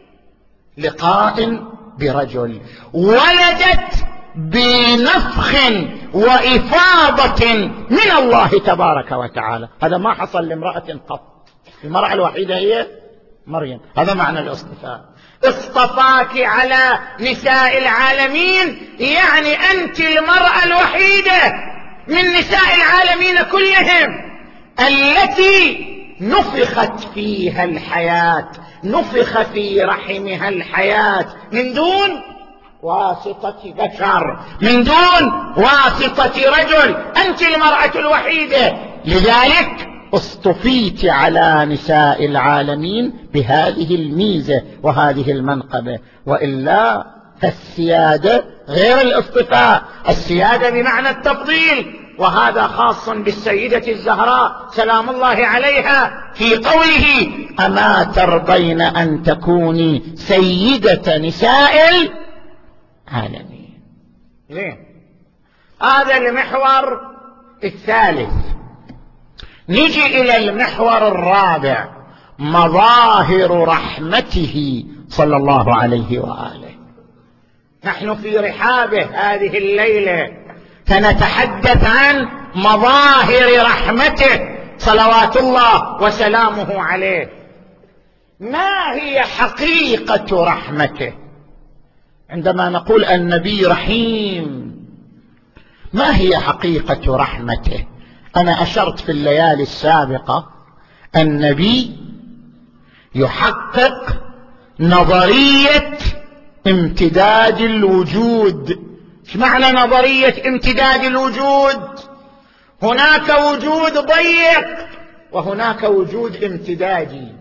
لقاء برجل، ولدت بنفخ وإفاضة من الله تبارك وتعالى. هذا ما حصل لامرأة قط، المرأة الوحيدة هي مريم. هذا معنى الاصطفاء. اصطفاك على نساء العالمين، يعني أنت المرأة الوحيدة من نساء العالمين كلهم التي نفخت فيها الحياة، نفخ في رحمها الحياة من دون واسطة بشر، من دون واسطة رجل. أنت المرأة الوحيدة، لذلك اصطفيت على نساء العالمين بهذه الميزة وهذه المنقبة. وإلا فالسيادة غير الاصطفاء، السيادة بمعنى التفضيل، وهذا خاص بالسيدة الزهراء سلام الله عليها في قوله: أما ترضين أن تكوني سيدة نساء العالمين. ليه؟ هذا المحور الثالث. نجي إلى المحور الرابع، مظاهر رحمته صلى الله عليه وآله. نحن في رحابه هذه الليلة سنتحدث عن مظاهر رحمته صلوات الله وسلامه عليه. ما هي حقيقة رحمته؟ عندما نقول النبي رحيم، ما هي حقيقة رحمته؟ أنا أشرت في الليالي السابقة النبي يحقق نظرية امتداد الوجود. ايش معنى نظرية امتداد الوجود؟ هناك وجود ضيق وهناك وجود امتدادي.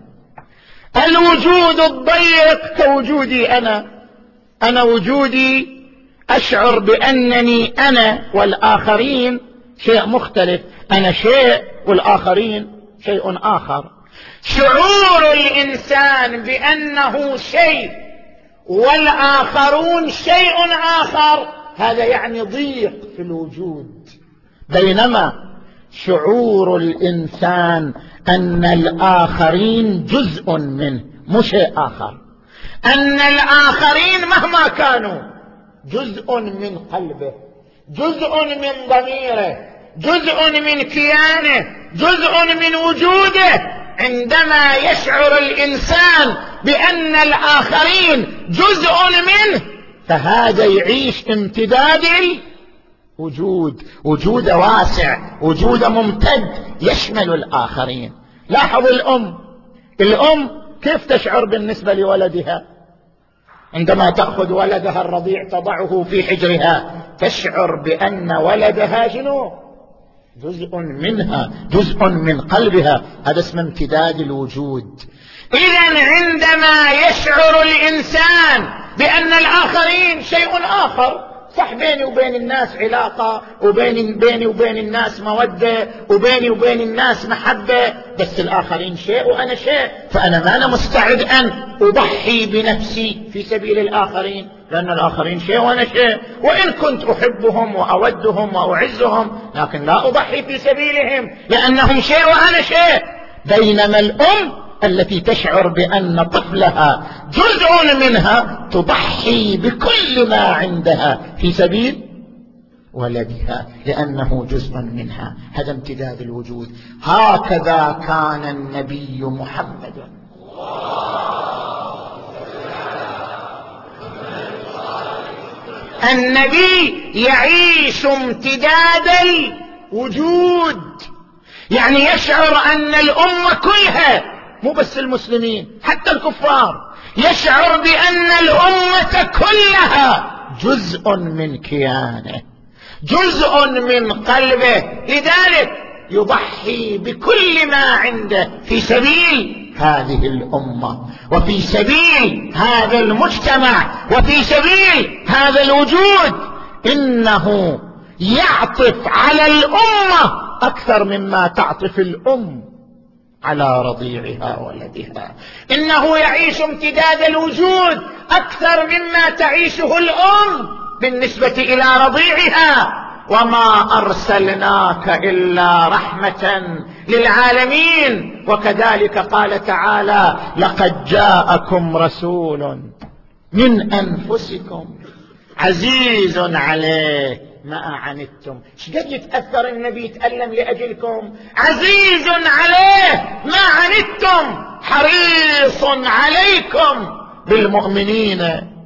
الوجود الضيق كوجودي أنا، أنا وجودي أشعر بأنني أنا والآخرين شيء مختلف، أنا شيء والآخرين شيء آخر. شعور الإنسان بأنه شيء والآخرون شيء آخر، هذا يعني ضيق في الوجود. بينما شعور الإنسان أن الآخرين جزء منه مو شيء آخر، أن الآخرين مهما كانوا جزء من قلبه، جزء من ضميره، جزء من كيانه، جزء من وجوده. عندما يشعر الإنسان بأن الآخرين جزء منه، فهذا يعيش امتداد الوجود، وجود واسع، وجود ممتد يشمل الآخرين. لاحظوا الأم، الأم كيف تشعر بالنسبة لولدها؟ عندما تأخذ ولدها الرضيع تضعه في حجرها تشعر بأن ولدها شنو؟ جزء منها، جزء من قلبها. هذا اسمه امتداد الوجود. إذن عندما يشعر الإنسان بأن الآخرين شيء آخر، صح بيني وبين الناس علاقة، وبين بيني وبين الناس مودة، وبيني وبين الناس محبة، بس الآخرين شيء وأنا شيء، فأنا ما أنا مستعد أن أضحي بنفسي في سبيل الآخرين، لأن الآخرين شيء وأنا شيء. وإن كنت أحبهم وأودهم وأعزهم، لكن لا أضحي في سبيلهم لأنهم شيء وأنا شيء. بينما الأم التي تشعر بأن طفلها جزء منها تضحي بكل ما عندها في سبيل ولدها لأنه جزء منها. هذا امتداد الوجود. هكذا كان النبي محمد. النبي يعيش امتداد الوجود، يعني يشعر أن الأمة كلها، مو بس المسلمين، حتى الكفار، يشعر بأن الأمة كلها جزء من كيانه، جزء من قلبه. لذلك يضحي بكل ما عنده في سبيل هذه الأمة، وفي سبيل هذا المجتمع، وفي سبيل هذا الوجود. إنه يعطف على الأمة أكثر مما تعطف الأم على رضيعها ولدها. إنه يعيش امتداد الوجود أكثر مما تعيشه الأم بالنسبة إلى رضيعها. وما أرسلناك إلا رحمة للعالمين. وكذلك قال تعالى: لقد جاءكم رسول من أنفسكم عزيز عليه ما عنتم. شقد يتأثر النبي يتألم لأجلكم؟ عزيز عليه ما عنتم حريص عليكم بالمؤمنين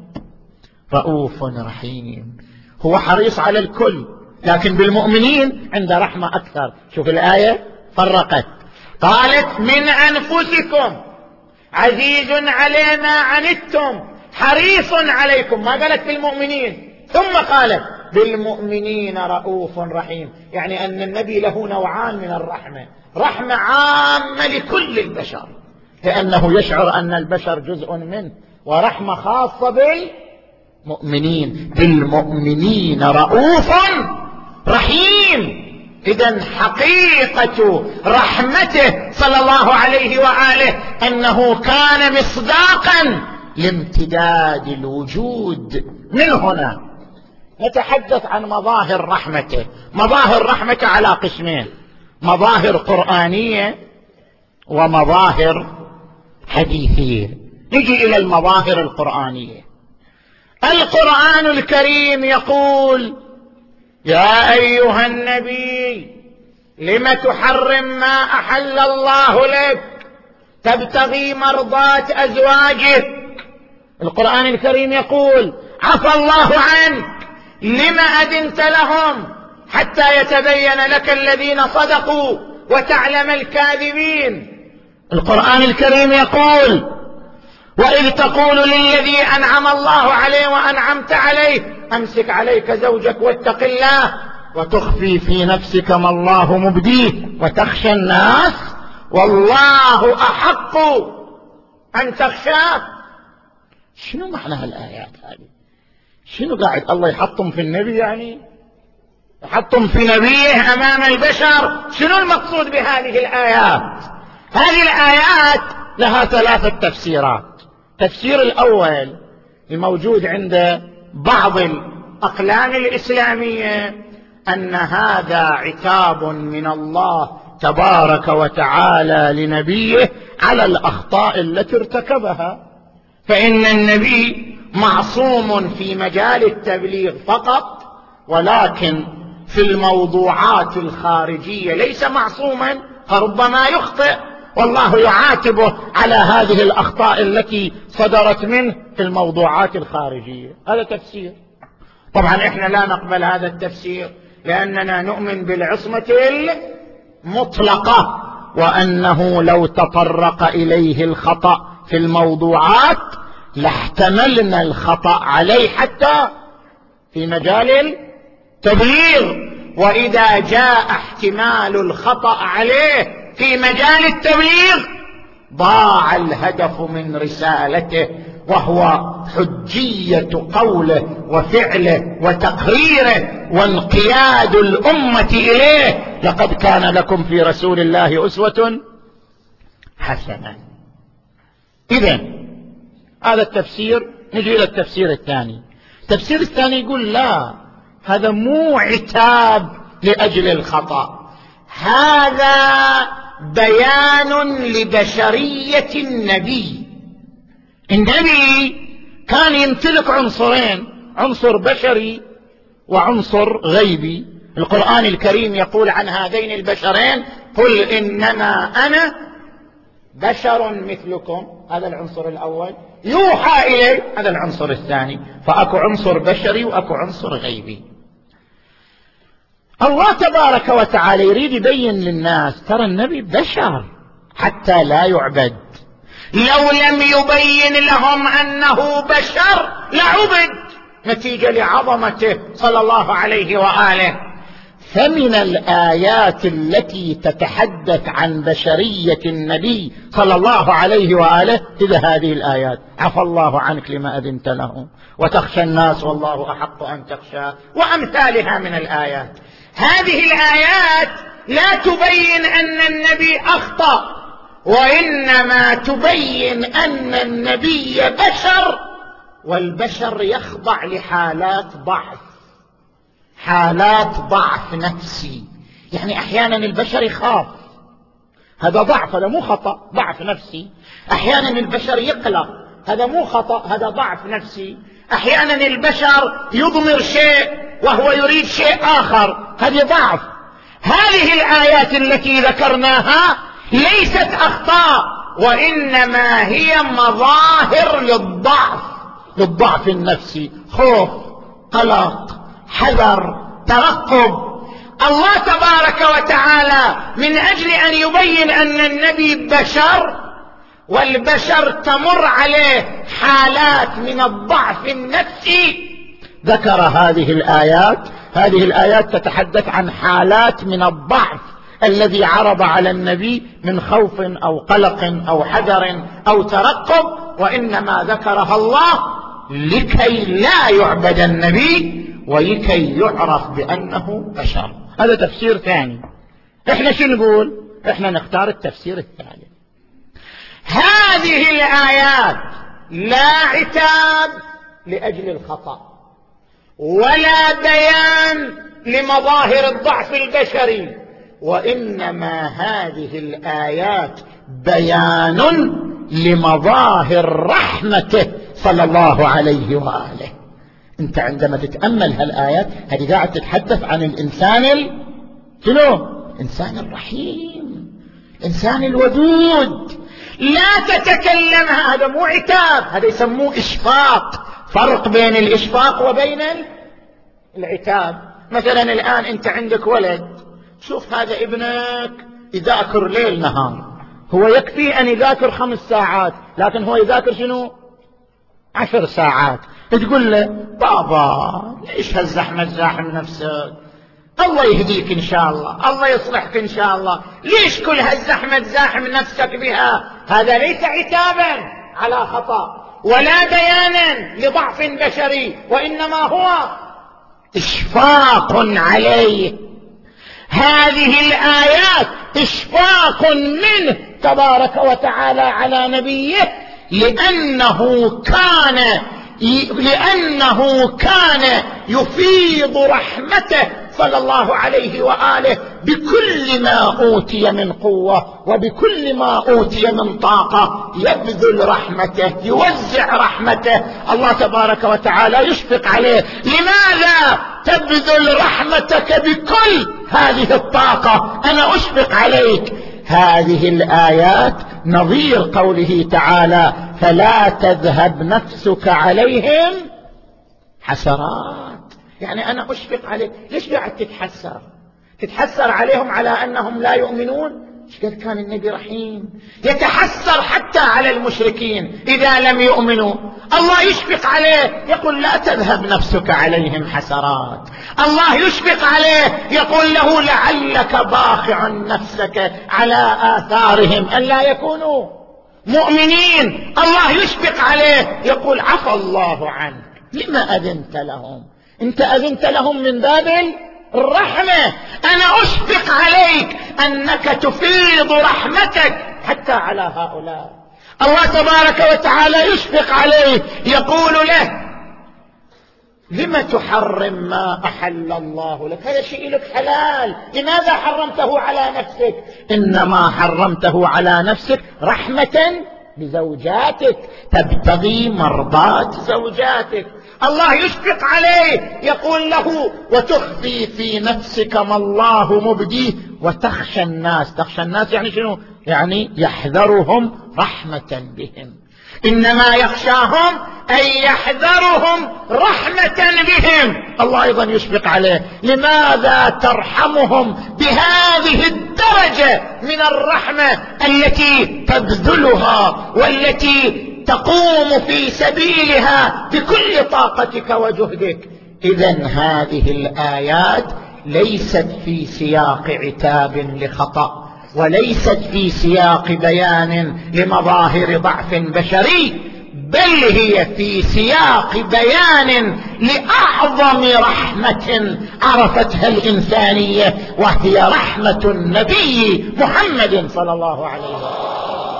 رؤوف رحيم. هو حريص على الكل، لكن بالمؤمنين عنده رحمة أكثر. شوف الآية فرقت، قالت من أنفسكم عزيز عليه ما عنتم حريص عليكم، ما قالت بالمؤمنين، ثم قالت بالمؤمنين رؤوف رحيم. يعني أن النبي له نوعان من الرحمة: رحمة عامة لكل البشر لأنه يشعر أن البشر جزء منه، ورحمة خاصة بالمؤمنين. بالمؤمنين رؤوف رحيم. إذن حقيقة رحمته صلى الله عليه وآله أنه كان مصداقا لامتداد الوجود. من هنا نتحدث عن مظاهر رحمته. مظاهر رحمته على قسمين: مظاهر قرآنية ومظاهر حديثية. نجي إلى المظاهر القرآنية. القرآن الكريم يقول: يا أيها النبي لم تحرم ما أحل الله لك تبتغي مرضات أزواجك. القرآن الكريم يقول: عفى الله عنك لما أذنت لهم حتى يتبين لك الذين صدقوا وتعلم الكاذبين. القرآن الكريم يقول: وإذ تقول للذي أنعم الله عليه وأنعمت عليه أمسك عليك زوجك واتق الله وتخفي في نفسك ما الله مبديه وتخشى الناس والله أحق أن تخشاه. شنو معنى هالآيات هذه؟ شنو قاعد الله يحطم في النبي؟ يعني يحطم في نبيه أمام البشر؟ شنو المقصود بهذه الآيات؟ هذه الآيات لها ثلاثة تفسيرات. التفسير الأول الموجود عند بعض الأقلام الإسلامية أن هذا عتاب من الله تبارك وتعالى لنبيه على الأخطاء التي ارتكبها، فإن النبي معصوم في مجال التبليغ فقط، ولكن في الموضوعات الخارجية ليس معصوما، فربما يخطئ، والله يعاتبه على هذه الأخطاء التي صدرت منه في الموضوعات الخارجية. هذا تفسير. طبعا احنا لا نقبل هذا التفسير، لأننا نؤمن بالعصمة المطلقة، وأنه لو تطرق إليه الخطأ في الموضوعات لاحتملنا الخطأ عليه حتى في مجال التبليغ. وإذا جاء احتمال الخطأ عليه في مجال التبليغ ضاع الهدف من رسالته، وهو حجية قوله وفعله وتقريره وانقياد الأمة إليه. لقد كان لكم في رسول الله أسوة حسنة. إذن هذا التفسير. نجي إلى التفسير الثاني. التفسير الثاني يقول: لا، هذا مو عتاب لأجل الخطأ، هذا بيان لبشرية النبي. النبي كان يمتلك عنصرين: عنصر بشري وعنصر غيبي. القرآن الكريم يقول عن هذين البشرين: قل إنما أنا بشر مثلكم، هذا العنصر الأول، يوحى إليه، هذا العنصر الثاني. فأكو عنصر بشري وأكو عنصر غيبي. الله تبارك وتعالى يريد يبين للناس ترى النبي بشر حتى لا يعبد. لو لم يبين لهم أنه بشر لعبد، نتيجة لعظمته صلى الله عليه وآله. فمن الآيات التي تتحدث عن بشرية النبي صلى الله عليه وآله إذا هذه الآيات: عفى الله عنك لما أذنت لهم، وتخشى الناس والله أحق أن تخشى، وأمثالها من الآيات. هذه الآيات لا تبين أن النبي أخطأ، وإنما تبين أن النبي بشر، والبشر يخضع لحالات ضعف، حالات ضعف نفسي. يعني أحيانا البشر يخاف، هذا ضعف، هذا مو خطأ، ضعف نفسي. أحيانا البشر يقلق، هذا مو خطأ، هذا ضعف نفسي. أحيانا البشر يضمر شيء وهو يريد شيء آخر، هذه ضعف. هذه الآيات التي ذكرناها ليست أخطاء، وإنما هي مظاهر للضعف، للضعف النفسي: خوف، قلق، حذر، ترقب. الله تبارك وتعالى من أجل أن يبين أن النبي بشر، والبشر تمر عليه حالات من الضعف النفسي، ذكر هذه الآيات. هذه الآيات تتحدث عن حالات من الضعف الذي عرض على النبي من خوف أو قلق أو حذر أو ترقب، وإنما ذكرها الله لكي لا يعبد النبي ولكي يعرف بأنه بشر. هذا تفسير ثاني. احنا شو نقول؟ احنا نختار التفسير الثالث. هذه الآيات لا عتاب لأجل الخطأ، ولا بيان لمظاهر الضعف البشري، وإنما هذه الآيات بيان لمظاهر رحمته صلى الله عليه وآله. انت عندما تتأمل هالآيات هذه قاعد تتحدث عن الإنسان ال... شنو؟ الإنسان الرحيم، الإنسان الودود. لا تتكلم، هذا مو عتاب، هذا يسموه إشفاق. فرق بين الإشفاق وبين العتاب. مثلا الآن أنت عندك ولد، شوف هذا ابنك يذاكر ليل نهار، هو يكفي أن يذاكر خمس ساعات، لكن هو يذاكر شنو؟ عشر ساعات. تقول له: بابا ليش هالزحمة تزاحم نفسك؟ الله يهديك إن شاء الله، الله يصلحك إن شاء الله، ليش كل هالزحمة تزاحم نفسك بها؟ هذا ليس عتابا على خطأ ولا بيانا لضعف بشري، وإنما هو إشفاق عليه. هذه الآيات إشفاق منه تبارك وتعالى على نبيه، لأنه كان لأنه كان يفيض رحمته صلى الله عليه وآله بكل ما أوتي من قوة وبكل ما أوتي من طاقة، يبذل رحمته، يوزع رحمته. الله تبارك وتعالى يشفق عليه: لماذا تبذل رحمتك بكل هذه الطاقة؟ أنا أشفق عليك. هذه الآيات نظير قوله تعالى: فلا تذهب نفسك عليهم حسرات. يعني أنا أشفق عليك. ليش قاعد تتحسر؟ تتحسر عليهم على أنهم لا يؤمنون؟ ايش قد كان النبي رحيم، يتحسر حتى على المشركين إذا لم يؤمنوا. الله يشفق عليه يقول: لا تذهب نفسك عليهم حسرات. الله يشفق عليه يقول له: لعلك باخع نفسك على آثارهم أن لا يكونوا مؤمنين. الله يشفق عليه يقول: عفى الله عنك لما أذنت لهم. انت أذنت لهم من باب الرحمة، أنا أشفق عليك أنك تفيض رحمتك حتى على هؤلاء. الله تبارك وتعالى يشفق عليه يقول له: لما تحرم ما أحل الله لك؟ هذا شيء لك حلال، لماذا حرمته على نفسك؟ إنما حرمته على نفسك رحمة بزوجاتك، تبتغي مرضاة زوجاتك. الله يشفق عليه يقول له: وتخفي في نفسك ما الله مبديه وتخشى الناس. تخشى الناس يعني شنو؟ يعني يحذرهم رحمة بهم. إنما يخشاهم أي يحذرهم رحمة بهم. الله أيضا يشفق عليه: لماذا ترحمهم بهذه الدرجة من الرحمة التي تبذلها والتي تقوم في سبيلها بكل طاقتك وجهدك؟ إذن هذه الآيات ليست في سياق عتاب لخطأ، وليست في سياق بيان لمظاهر ضعف بشري، بل هي في سياق بيان لأعظم رحمة عرفتها الإنسانية، وهي رحمة النبي محمد صلى الله عليه وسلم،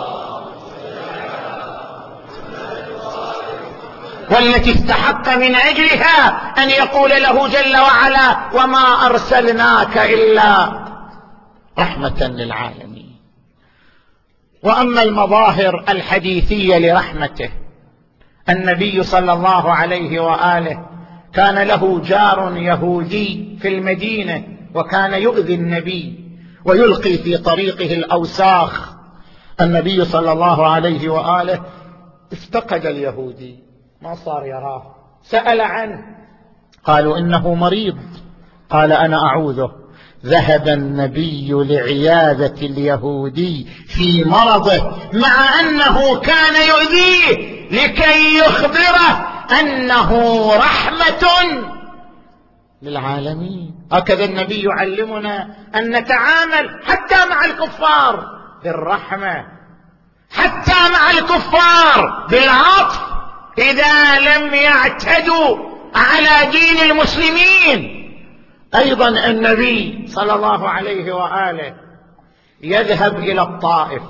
والتي استحق من أجلها أن يقول له جل وعلا: وما أرسلناك إلا رحمة للعالمين. وأما المظاهر الحديثية لرحمته، النبي صلى الله عليه وآله كان له جار يهودي في المدينة، وكان يؤذي النبي ويلقي في طريقه الأوساخ. النبي صلى الله عليه وآله افتقد اليهودي، ما صار يراه، سأل عنه، قالوا إنه مريض، قال أنا أعوذه. ذهب النبي لعيادة اليهودي في مرضه مع أنه كان يؤذيه لكي يخبره أنه رحمة للعالمين. هكذا النبي يعلمنا أن نتعامل حتى مع الكفار بالرحمة، حتى مع الكفار بالعطف إذا لم يعتدوا على دين المسلمين. أيضا النبي صلى الله عليه وآله يذهب إلى الطائف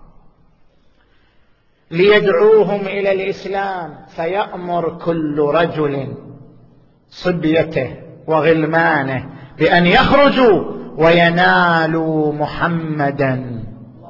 ليدعوهم إلى الإسلام، فيأمر كل رجل صبيته وغلمانه بأن يخرجوا وينالوا محمدا.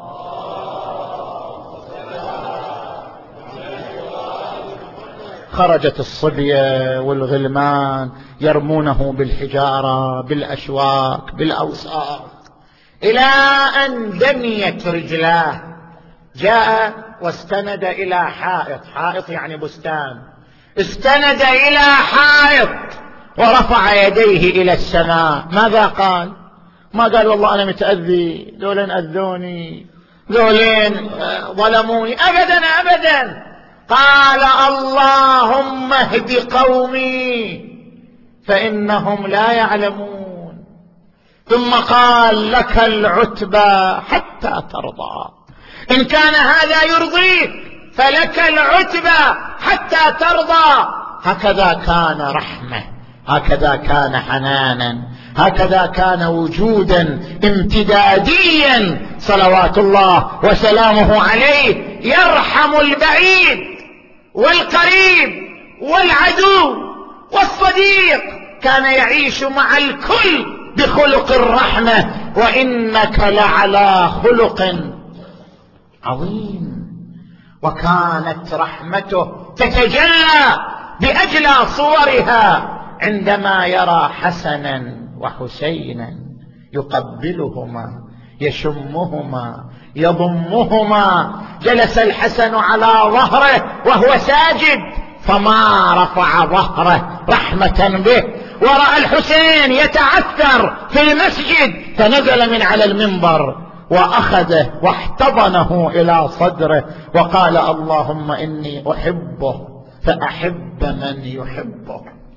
خرجت الصبية والغلمان يرمونه بالحجارة بالأشواك بالأوساخ إلى أن دميت رجلاه. جاء واستند إلى حائط، حائط يعني بستان، استند إلى حائط ورفع يديه إلى السماء. ماذا قال؟ ما قال والله أنا متأذي، دولين أذوني، دولين ظلموني، أبدا أبدا. قال اللهم اهد قومي فإنهم لا يعلمون. ثم قال لك العتبى حتى ترضى، إن كان هذا يرضيك فلك العتبى حتى ترضى. هكذا كان رحمة، هكذا كان حنانا، هكذا كان وجودا امتداديا صلوات الله وسلامه عليه، يرحم البعيد والقريب والعدو والصديق، كان يعيش مع الكل بخلق الرحمة. وإنك لعلى خلق عظيم. وكانت رحمته تتجلى بأجلى صورها عندما يرى حسنا وحسينا يقبلهما يشمهما يضمهما. جلس الحسن على ظهره وهو ساجد فما رفع ظهره رحمة به، ورأى الحسين يتعثر في المسجد فنزل من على المنبر وأخذه واحتضنه إلى صدره وقال اللهم إني أحبه فأحب من يحبه.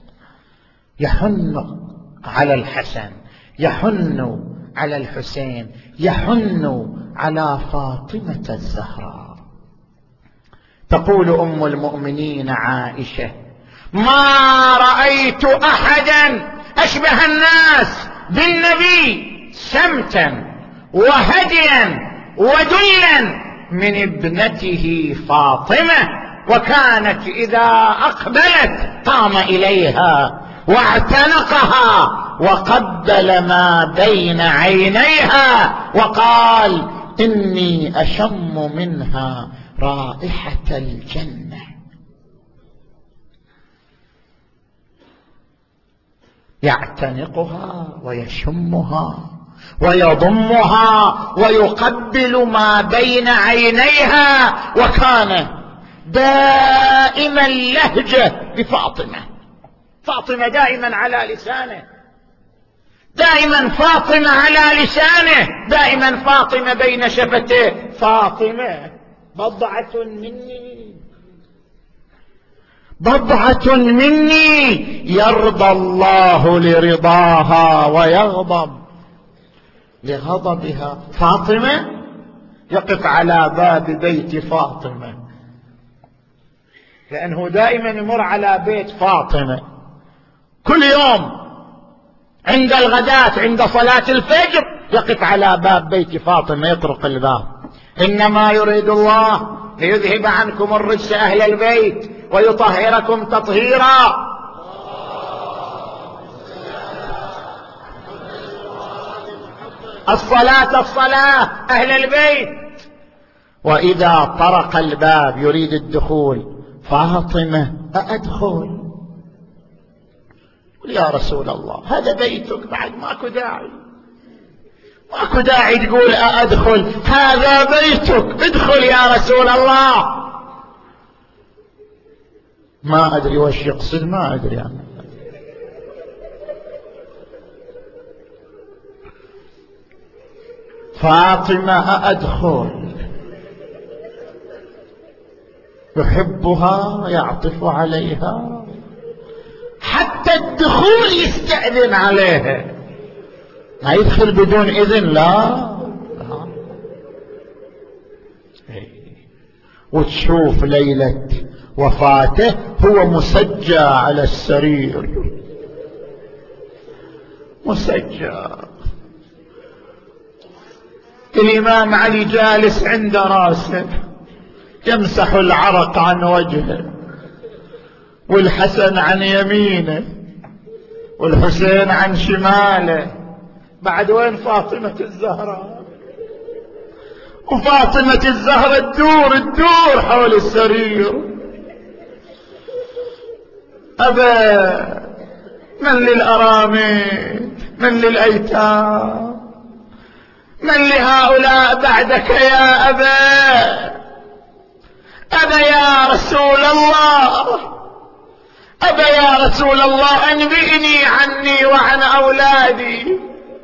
يحن على الحسن، يحن على الحسين، يحن على فاطمة الزهراء. تقول أم المؤمنين عائشة ما رأيت أحدا أشبه الناس بالنبي سمتا وهديا ودلا من ابنته فاطمة، وكانت إذا أقبلت قام إليها واعتنقها وقبل ما بين عينيها وقال إني أشم منها رائحة الجنة. يعتنقها ويشمها ويضمها ويقبل ما بين عينيها، وكان دائما لهجة بفاطمة، فاطمة دائما على لسانه، دائما فاطمة على لسانه، دائما فاطمة بين شفتيه، فاطمة بضعة مني بضعة مني يرضى الله لرضاها ويغضب لغضبها. فاطمة يقف على باب بيت فاطمة، لأنه دائما يمر على بيت فاطمة كل يوم عند الغداة عند صلاة الفجر، يقف على باب بيت فاطمة يطرق الباب. إنما يريد الله ليذهب عنكم الرجس أهل البيت ويطهركم تطهيرا. الصلاة الصلاة أهل البيت. وإذا طرق الباب يريد الدخول، فاطمة أأدخل؟ يا رسول الله هذا بيتك، بعد ماكو داعي، ماكو داعي تقول أأدخل، هذا بيتك، ادخل يا رسول الله. ما أدري وش يقصد، ما أدري أنا. فاطمة أأدخل؟ يحبها يعطف عليها، حتى الدخول يستأذن عليها، ما يدخل بدون إذن، لا, لا. وتشوف ليلة وفاته هو مسجى على السرير، مسجى. الإمام علي جالس عند راسه يمسح العرق عن وجهه، والحسن عن يمينه والحسين عن شماله. بعد وين فاطمة الزهراء؟ وفاطمة الزهراء تدور تدور حول السرير. أبا من للأرامل، من للأيتام، من لهؤلاء بعدك يا أبا؟ أبا يا رسول الله، أبا يا رسول الله أنبئني عني وعن أولادي.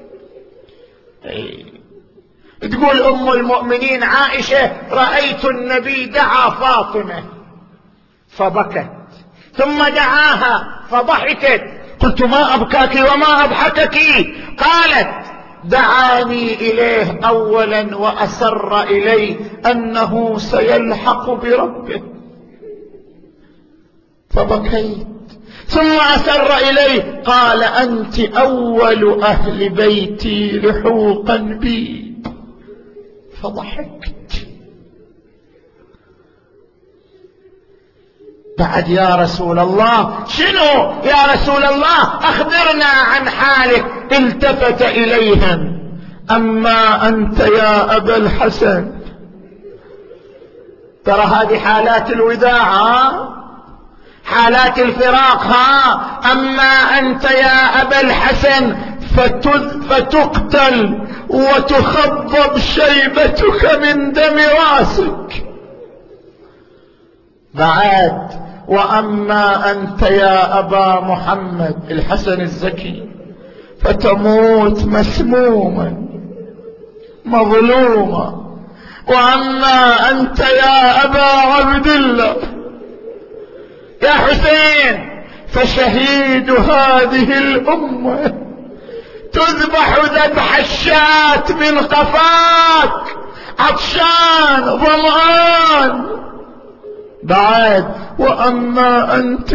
تقول أم المؤمنين عائشة رأيت النبي دعا فاطمة فبكت، ثم دعاها فضحكت، قلت ما أبكاك وما أضحكك؟ قالت دعاني إليه أولا وأسر إليه أنه سيلحق بربه فبكيت، ثم أسر إليه قال أنت أول أهل بيتي لحوقا بي فضحكت. بعد يا رسول الله شنو يا رسول الله؟ أخبرنا عن حالك. التفت إليهم أما أنت يا أبا الحسن، ترى هذه حالات الوداع، ها؟ حالات الفراق، ها؟ أما أنت يا أبا الحسن فتقتل وتخضب شيبتك من دم راسك. بعد وأما أنت يا أبا محمد الحسن الزكي فتموت مسموما مظلوما. وأما أنت يا أبا عبد الله يا حسين فشهيد هذه الأمة، تذبح ذبح الشاة من قفاك عطشان ظمآن. بعد وأما أنت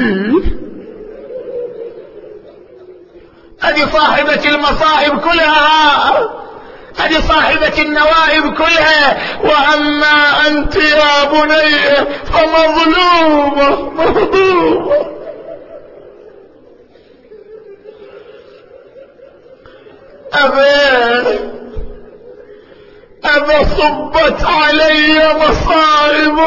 هذه صاحبة المصائب كلها، هذه صاحبة النوائب كلها. وأما أنت يا بني فمظلومة مهضومة. أبا أبا صبت علي مصائب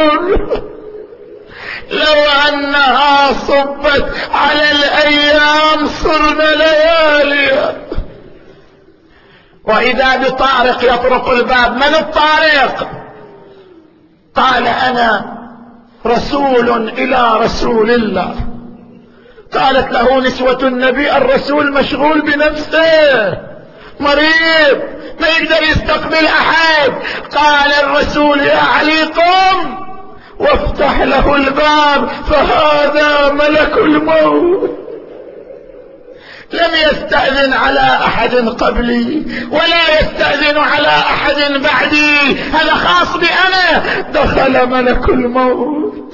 لو أنها صبت على الأيام صرنا ليالي. وإذا بطارق يطرق الباب. من الطارق؟ قال أنا رسول إلى رسول الله. قالت له نسوة النبي الرسول مشغول بنفسه مريض ما يقدر يستقبل أحد. قال الرسول يا علي قم وافتح له الباب فهذا ملك الموت. لم يستأذن على أحد قبلي ولا يستأذن على أحد بعدي، هذا خاص بي أنا. دخل ملك الموت.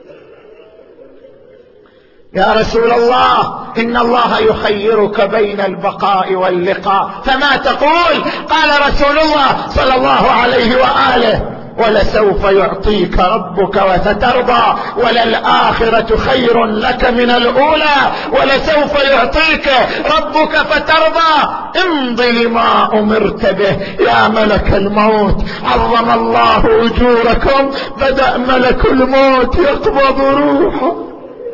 يا رسول الله إن الله يخيرك بين البقاء واللقاء، فما تقول؟ قال رسول الله صلى الله عليه وآله: ولسوف يعطيك ربك وسترضى، وللآخرة خير لك من الأولى. ولسوف يعطيك ربك فترضى. امض لما أمرت به يا ملك الموت. عظم الله أجوركم. بدأ ملك الموت يقبض روحه.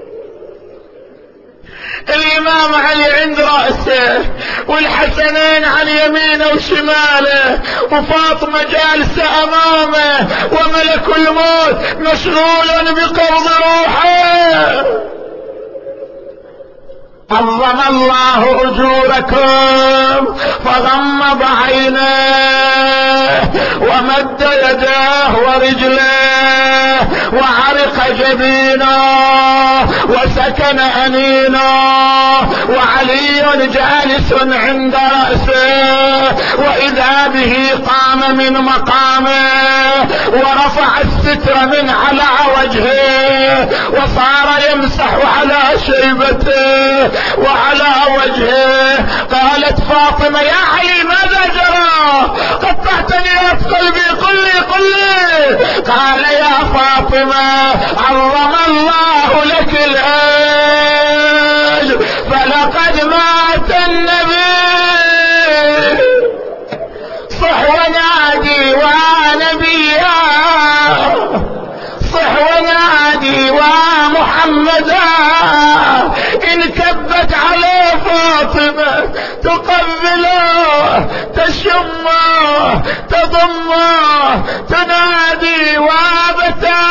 الإمام علي عند رأسه، والحسنين عن يمينه وشماله، وفاطمة جالسة أمامه، وملك الموت مشغول بقبض روحه. عظم الله أجوركم. فغمض عينيه ومد يداه ورجليه وعرق جبينه وسكن أنينه، وعلي جالس عند رأسه، وإذا به قام من مقامه ورفع الستر من على وجهه وصار يمسح على شيبته وعلى وجهه. قالت فاطمة: يا علي ماذا جرى؟ قطعتني في قلبي، قل لي قل لي. قال: يا فاطمة عظم الله لك الأجر، فلقد مات النبي. صح ونادي ونبيا، صح ونادي ومحمدا. إن كبت على فاطمة تقبله تشمه تضمه تنادي وابتا.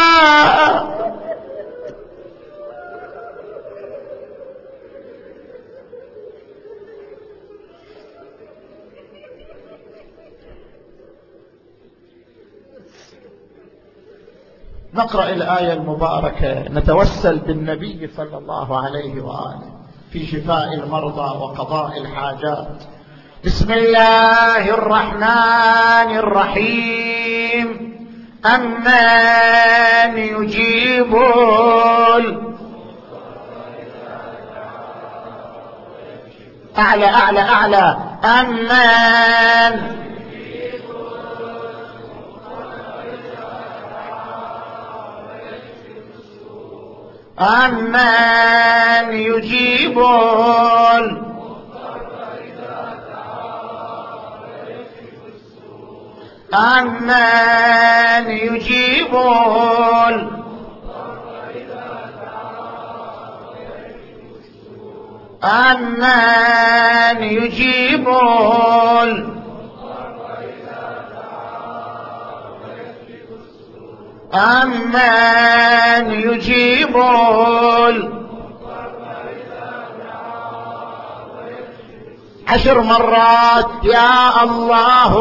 نقرأ الآية المباركة، نتوسل بالنبي صلى الله عليه وآله في شفاء المرضى وقضاء الحاجات. بسم الله الرحمن الرحيم. أمن يجيب أعلى أعلى أعلى أمن أمن يجيب أمن يجيب أمن يجيب أمن يجيب عشر مرات يا الله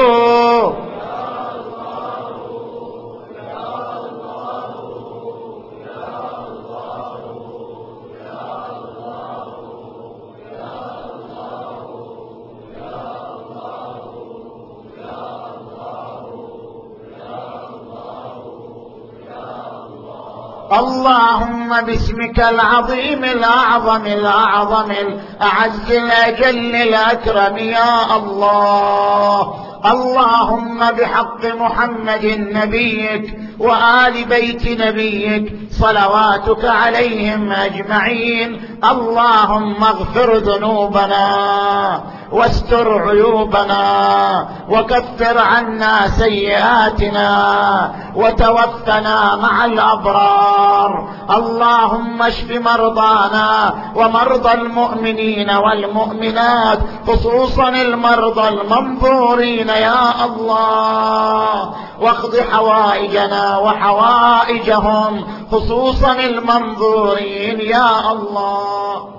اللهم باسمك العظيم الأعظم الأعظم الأعز الأجل الأكرم يا الله. اللهم بحق محمد نبيك وآل بيت نبيك صلواتك عليهم أجمعين. اللهم اغفر ذنوبنا واستر عيوبنا وكفر عنا سيئاتنا وتوفنا مع الأبرار. اللهم اشف مرضانا ومرضى المؤمنين والمؤمنات، خصوصا المرضى المنظورين يا الله، واقض حوائجنا وحوائجهم خصوصا المنظورين يا الله.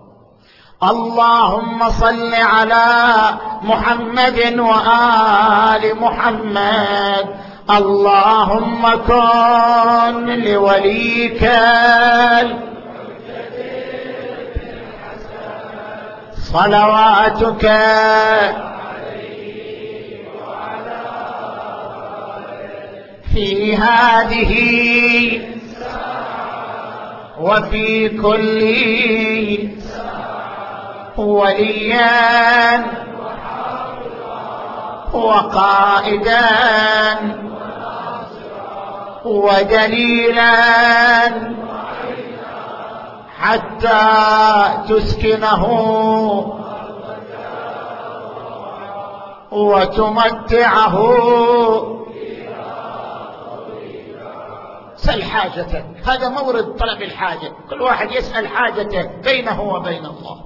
اللهم صل على محمد وآل محمد. اللهم كن لوليك صلواتك في هذه وفي كل وليا وقائدا ودليلا حتى تسكنه وتمتعه. سل حاجتك، هذا مورد طلب الحاجة، كل واحد يسأل حاجته بينه وبين الله.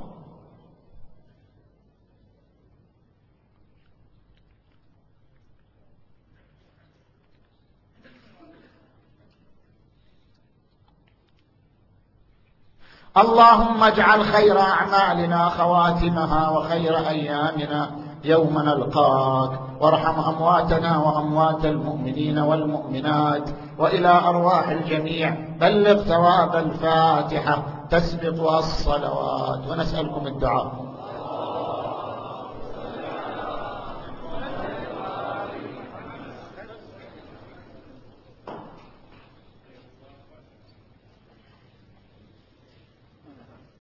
اللهم اجعل خير أعمالنا خواتمها وخير أيامنا يوم نلقاك، وارحم أمواتنا وأموات المؤمنين والمؤمنات، وإلى أرواح الجميع بلغ ثواب الفاتحة تسبق الصلوات، ونسألكم الدعاء.